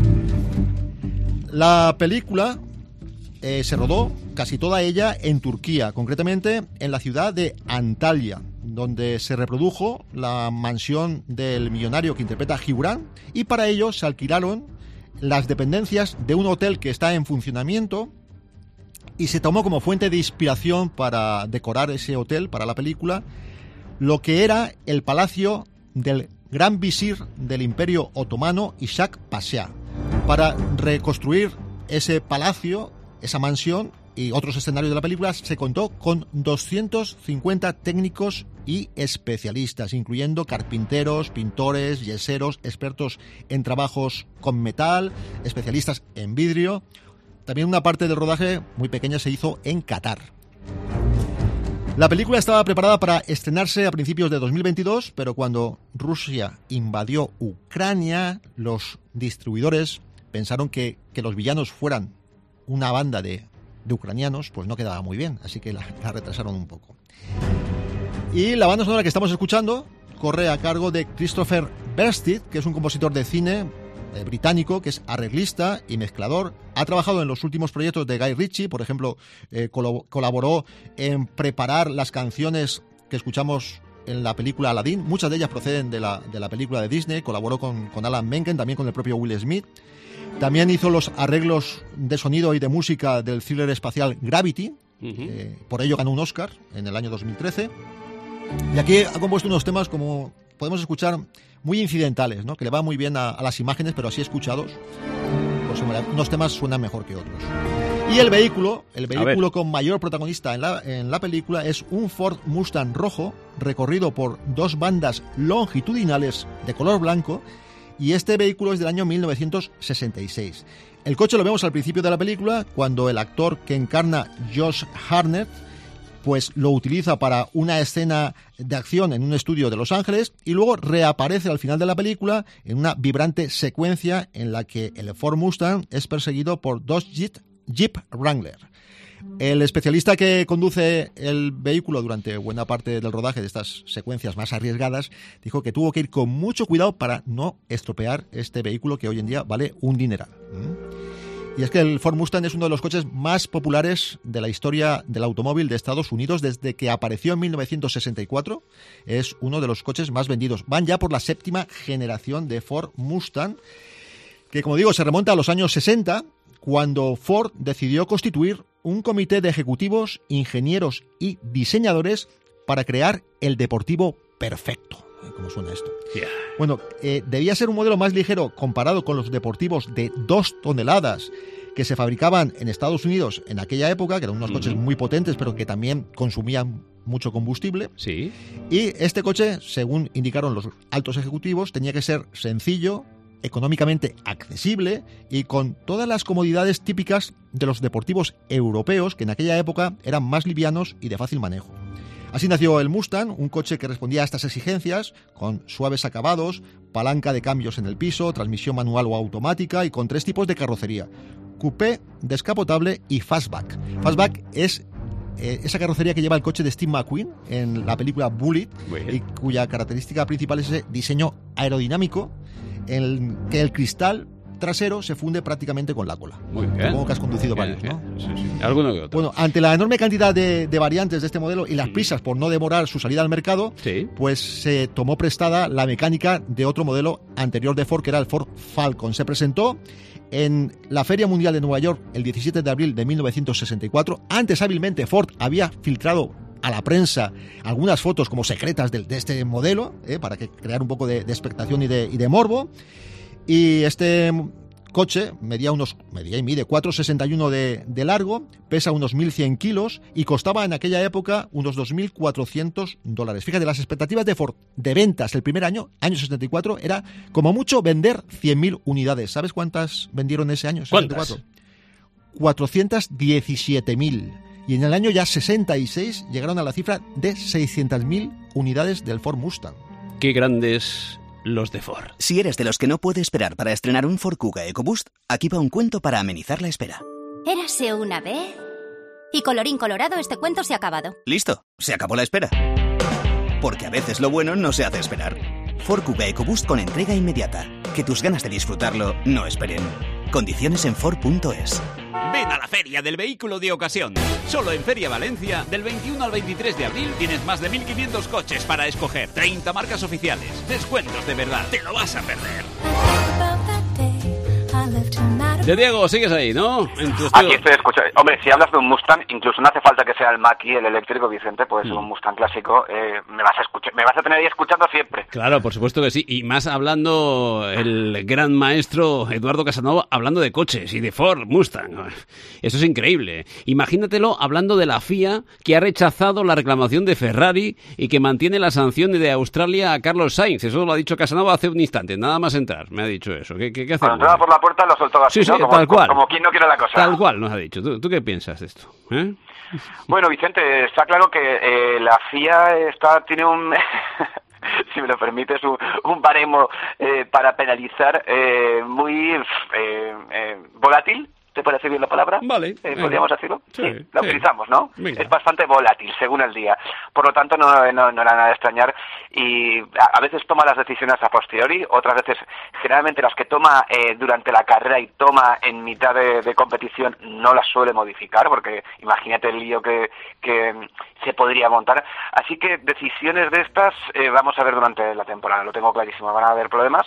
La película se rodó casi toda ella en Turquía, concretamente en la ciudad de Antalya, donde se reprodujo la mansión del millonario que interpreta Hugh Grant, y para ello se alquilaron las dependencias de un hotel que está en funcionamiento y se tomó como fuente de inspiración para decorar ese hotel para la película lo que era el palacio del gran visir del Imperio Otomano, Ishak Pasha. Para reconstruir ese palacio, esa mansión y otros escenarios de la película, se contó con 250 técnicos y especialistas, incluyendo carpinteros, pintores, yeseros, expertos en trabajos con metal, especialistas en vidrio. También una parte del rodaje muy pequeña se hizo en Qatar. La película estaba preparada para estrenarse a principios de 2022, pero cuando Rusia invadió Ucrania, los distribuidores pensaron que los villanos fueran una banda de ucranianos, pues no quedaba muy bien, así que la retrasaron un poco. Y la banda sonora que estamos escuchando corre a cargo de Christopher Berstead, que es un compositor de cine británico, que es arreglista y mezclador. Ha trabajado en los últimos proyectos de Guy Ritchie, por ejemplo, colaboró en preparar las canciones que escuchamos en la película Aladdin. Muchas de ellas proceden de la película de Disney. Colaboró con Alan Menken, también con el propio Will Smith. También hizo los arreglos de sonido y de música del thriller espacial Gravity. Por ello ganó un Oscar en el año 2013. Y aquí ha compuesto unos temas, como podemos escuchar, muy incidentales, ¿no? Que le va muy bien a las imágenes, pero así escuchados, pues unos temas suenan mejor que otros. Y el vehículo con mayor protagonista en la película es un Ford Mustang rojo, recorrido por dos bandas longitudinales de color blanco, y este vehículo es del año 1966. El coche lo vemos al principio de la película, cuando el actor que encarna Josh Hartnett pues lo utiliza para una escena de acción en un estudio de Los Ángeles, y luego reaparece al final de la película en una vibrante secuencia en la que el Ford Mustang es perseguido por dos Jeep Wrangler. El especialista que conduce el vehículo durante buena parte del rodaje de estas secuencias más arriesgadas dijo que tuvo que ir con mucho cuidado para no estropear este vehículo, que hoy en día vale un dineral. Y es que el Ford Mustang es uno de los coches más populares de la historia del automóvil de Estados Unidos desde que apareció en 1964. Es uno de los coches más vendidos. Van ya por la 7ª generación de Ford Mustang, que, como digo, se remonta a los años 60, cuando Ford decidió constituir un comité de ejecutivos, ingenieros y diseñadores para crear el deportivo perfecto. ¿Cómo suena esto? Yeah. Bueno, debía ser un modelo más ligero comparado con los deportivos de 2 toneladas que se fabricaban en Estados Unidos en aquella época, que eran unos coches muy potentes, pero que también consumían mucho combustible. Sí. Y este coche, según indicaron los altos ejecutivos, tenía que ser sencillo, económicamente accesible y con todas las comodidades típicas de los deportivos europeos, que en aquella época eran más livianos y de fácil manejo. Así nació el Mustang, un coche que respondía a estas exigencias, con suaves acabados, palanca de cambios en el piso, transmisión manual o automática y con 3 tipos de carrocería: coupé, descapotable y fastback. Fastback es esa carrocería que lleva el coche de Steve McQueen en la película Bullitt, y cuya característica principal es ese diseño aerodinámico en que el cristal trasero se funde prácticamente con la cola. Muy bien. Supongo que has conducido varios, ¿no? Sí. Alguno que otro. Bueno, ante la enorme cantidad de variantes de este modelo y las prisas por no demorar su salida al mercado, pues se tomó prestada la mecánica de otro modelo anterior de Ford, que era el Ford Falcon. Se presentó en la Feria Mundial de Nueva York el 17 de abril de 1964. Antes, hábilmente, Ford había filtrado a la prensa algunas fotos como secretas de este modelo, para crear un poco de expectación y de morbo. Y este coche medía y mide 4,61 de largo, pesa unos 1.100 kilos y costaba en aquella época unos $2.400. Fíjate, las expectativas de Ford de ventas el primer año 64, era como mucho vender 100.000 unidades. ¿Sabes cuántas vendieron ese año? 64. 417.000. Y en el año ya 66 llegaron a la cifra de 600.000 unidades del Ford Mustang. Qué grandes los de Ford. Si eres de los que no puede esperar para estrenar un Ford Kuga EcoBoost, aquí va un cuento para amenizar la espera. Érase una vez... Y colorín colorado, este cuento se ha acabado. Listo, se acabó la espera. Porque a veces lo bueno no se hace esperar. Ford Kuga EcoBoost con entrega inmediata. Que tus ganas de disfrutarlo no esperen. Condiciones en Ford.es. Ven a la Feria del Vehículo de Ocasión. Solo en Feria Valencia, del 21 al 23 de abril, tienes más de 1.500 coches para escoger. 30 marcas oficiales. Descuentos de verdad. Te lo vas a perder. De Diego, sigues ahí, ¿no? Aquí estoy escuchando. Hombre, si hablas de un Mustang, incluso no hace falta que sea el Mach-E, el eléctrico, Vicente, puede ser un Mustang clásico. Me vas a tener ahí escuchando siempre. Claro, por supuesto que sí. Y más hablando el gran maestro Eduardo Casanova, hablando de coches y de Ford Mustang. Eso es increíble. Imagínatelo hablando de la FIA, que ha rechazado la reclamación de Ferrari y que mantiene la sanción de Australia a Carlos Sainz. Eso lo ha dicho Casanova hace un instante, nada más entrar. Me ha dicho eso. ¿Qué hacemos? Cuando entraba por la puerta lo soltó así, sí, ¿no? tal cual. Como quien no quiere la cosa. Tal cual nos ha dicho. ¿Tú qué piensas de esto? Bueno, Vicente, está claro que la FIA tiene un... si me lo permites, un baremo para penalizar muy volátil. ¿Te parece bien la palabra? Vale. ¿Podríamos decirlo? Sí, la utilizamos, ¿no? Venga. Es bastante volátil, según el día. Por lo tanto, no era nada de extrañar. Y a veces toma las decisiones a posteriori, otras veces, generalmente las que toma durante la carrera y toma en mitad de competición, no las suele modificar, porque imagínate el lío que se podría montar. Así que decisiones de estas vamos a ver durante la temporada, lo tengo clarísimo. Van a haber problemas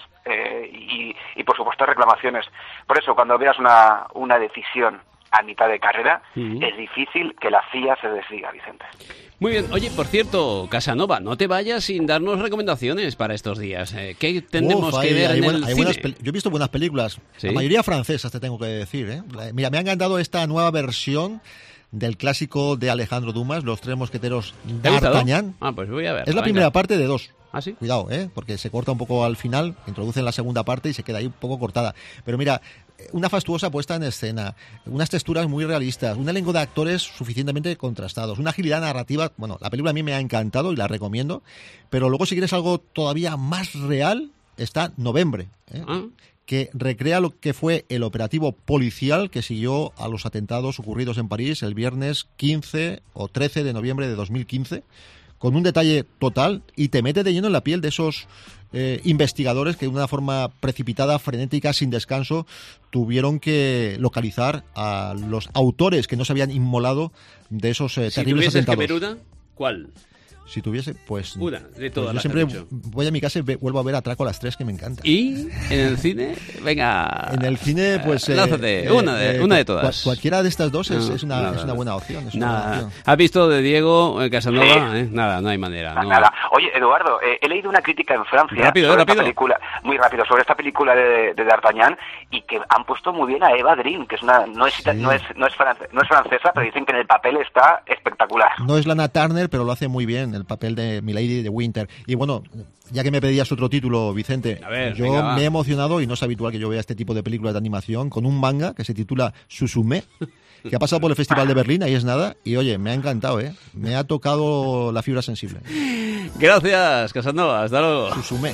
y por supuesto, reclamaciones. Por eso, cuando veas una decisión a mitad de carrera, es difícil que la FIA se desdiga, Vicente. Muy bien. Oye, por cierto, Casanova, no te vayas sin darnos recomendaciones para estos días. ¿Qué tendremos que ver en el cine? Yo he visto buenas películas, ¿sí? La mayoría francesas, te tengo que decir. Mira, me ha encantado esta nueva versión del clásico de Alejandro Dumas, Los Tres Mosqueteros d'Artagnan. Pues voy a ver. Es la primera parte de dos. ¿Ah, sí? Cuidado, porque se corta un poco al final, introducen la segunda parte y se queda ahí un poco cortada. Pero mira, una fastuosa puesta en escena, unas texturas muy realistas, un elenco de actores suficientemente contrastados, una agilidad narrativa. Bueno, la película a mí me ha encantado y la recomiendo, pero luego si quieres algo todavía más real, está Novembre, que recrea lo que fue el operativo policial que siguió a los atentados ocurridos en París el viernes 15 o 13 de noviembre de 2015, con un detalle total, y te mete de lleno en la piel de esos investigadores que de una forma precipitada, frenética, sin descanso, tuvieron que localizar a los autores que no se habían inmolado de esos terribles atentados. ¿Si tuvieses que ver una? ¿Cuál? Si tuviese, pues... Una, de todas yo siempre voy a mi casa y vuelvo a ver Atraco a las 3, que me encanta. ¿Y en el cine? Venga... En el cine, pues... lánzate, una de todas. Cualquiera de estas dos es una buena opción. ¿Has visto de Diego Casanova? Sí. Nada, no hay manera. Nada. Oye, Eduardo, he leído una crítica en Francia sobre esta película, muy rápido, sobre esta película de D'Artagnan, y que han puesto muy bien a Eva Green, que es no es francesa, pero dicen que en el papel está espectacular. No es Lana Turner, pero lo hace muy bien, el papel de Milady de Winter. Y bueno, ya que me pedías otro título, Vicente, me he emocionado, y no es habitual que yo vea este tipo de películas de animación, con un manga que se titula Suzume, que ha pasado por el Festival de Berlín, ahí es nada, y oye, me ha encantado, me ha tocado la fibra sensible. Gracias, Casanova, hasta luego. Suzume.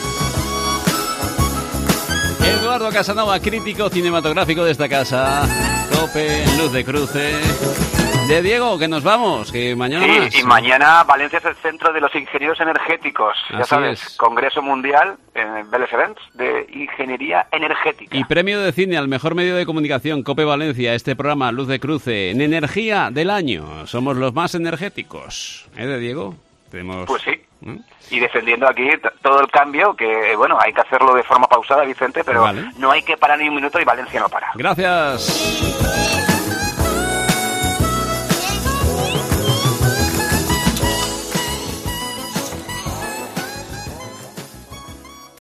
Eduardo Casanova, crítico cinematográfico de esta casa. COPE, Luz de Cruce. De Diego, que nos vamos, que mañana más. Y mañana Valencia es el centro de los ingenieros energéticos. Ya sabes, Congreso Mundial en Vélez Events de Ingeniería Energética. Y premio de cine al mejor medio de comunicación, COPE Valencia, este programa Luz de Cruce, en energía del año. Somos los más energéticos. ¿De Diego? Tenemos... Pues sí. Y defendiendo aquí todo el cambio, que bueno, hay que hacerlo de forma pausada, Vicente, pero no hay que parar ni un minuto y Valencia no para. Gracias.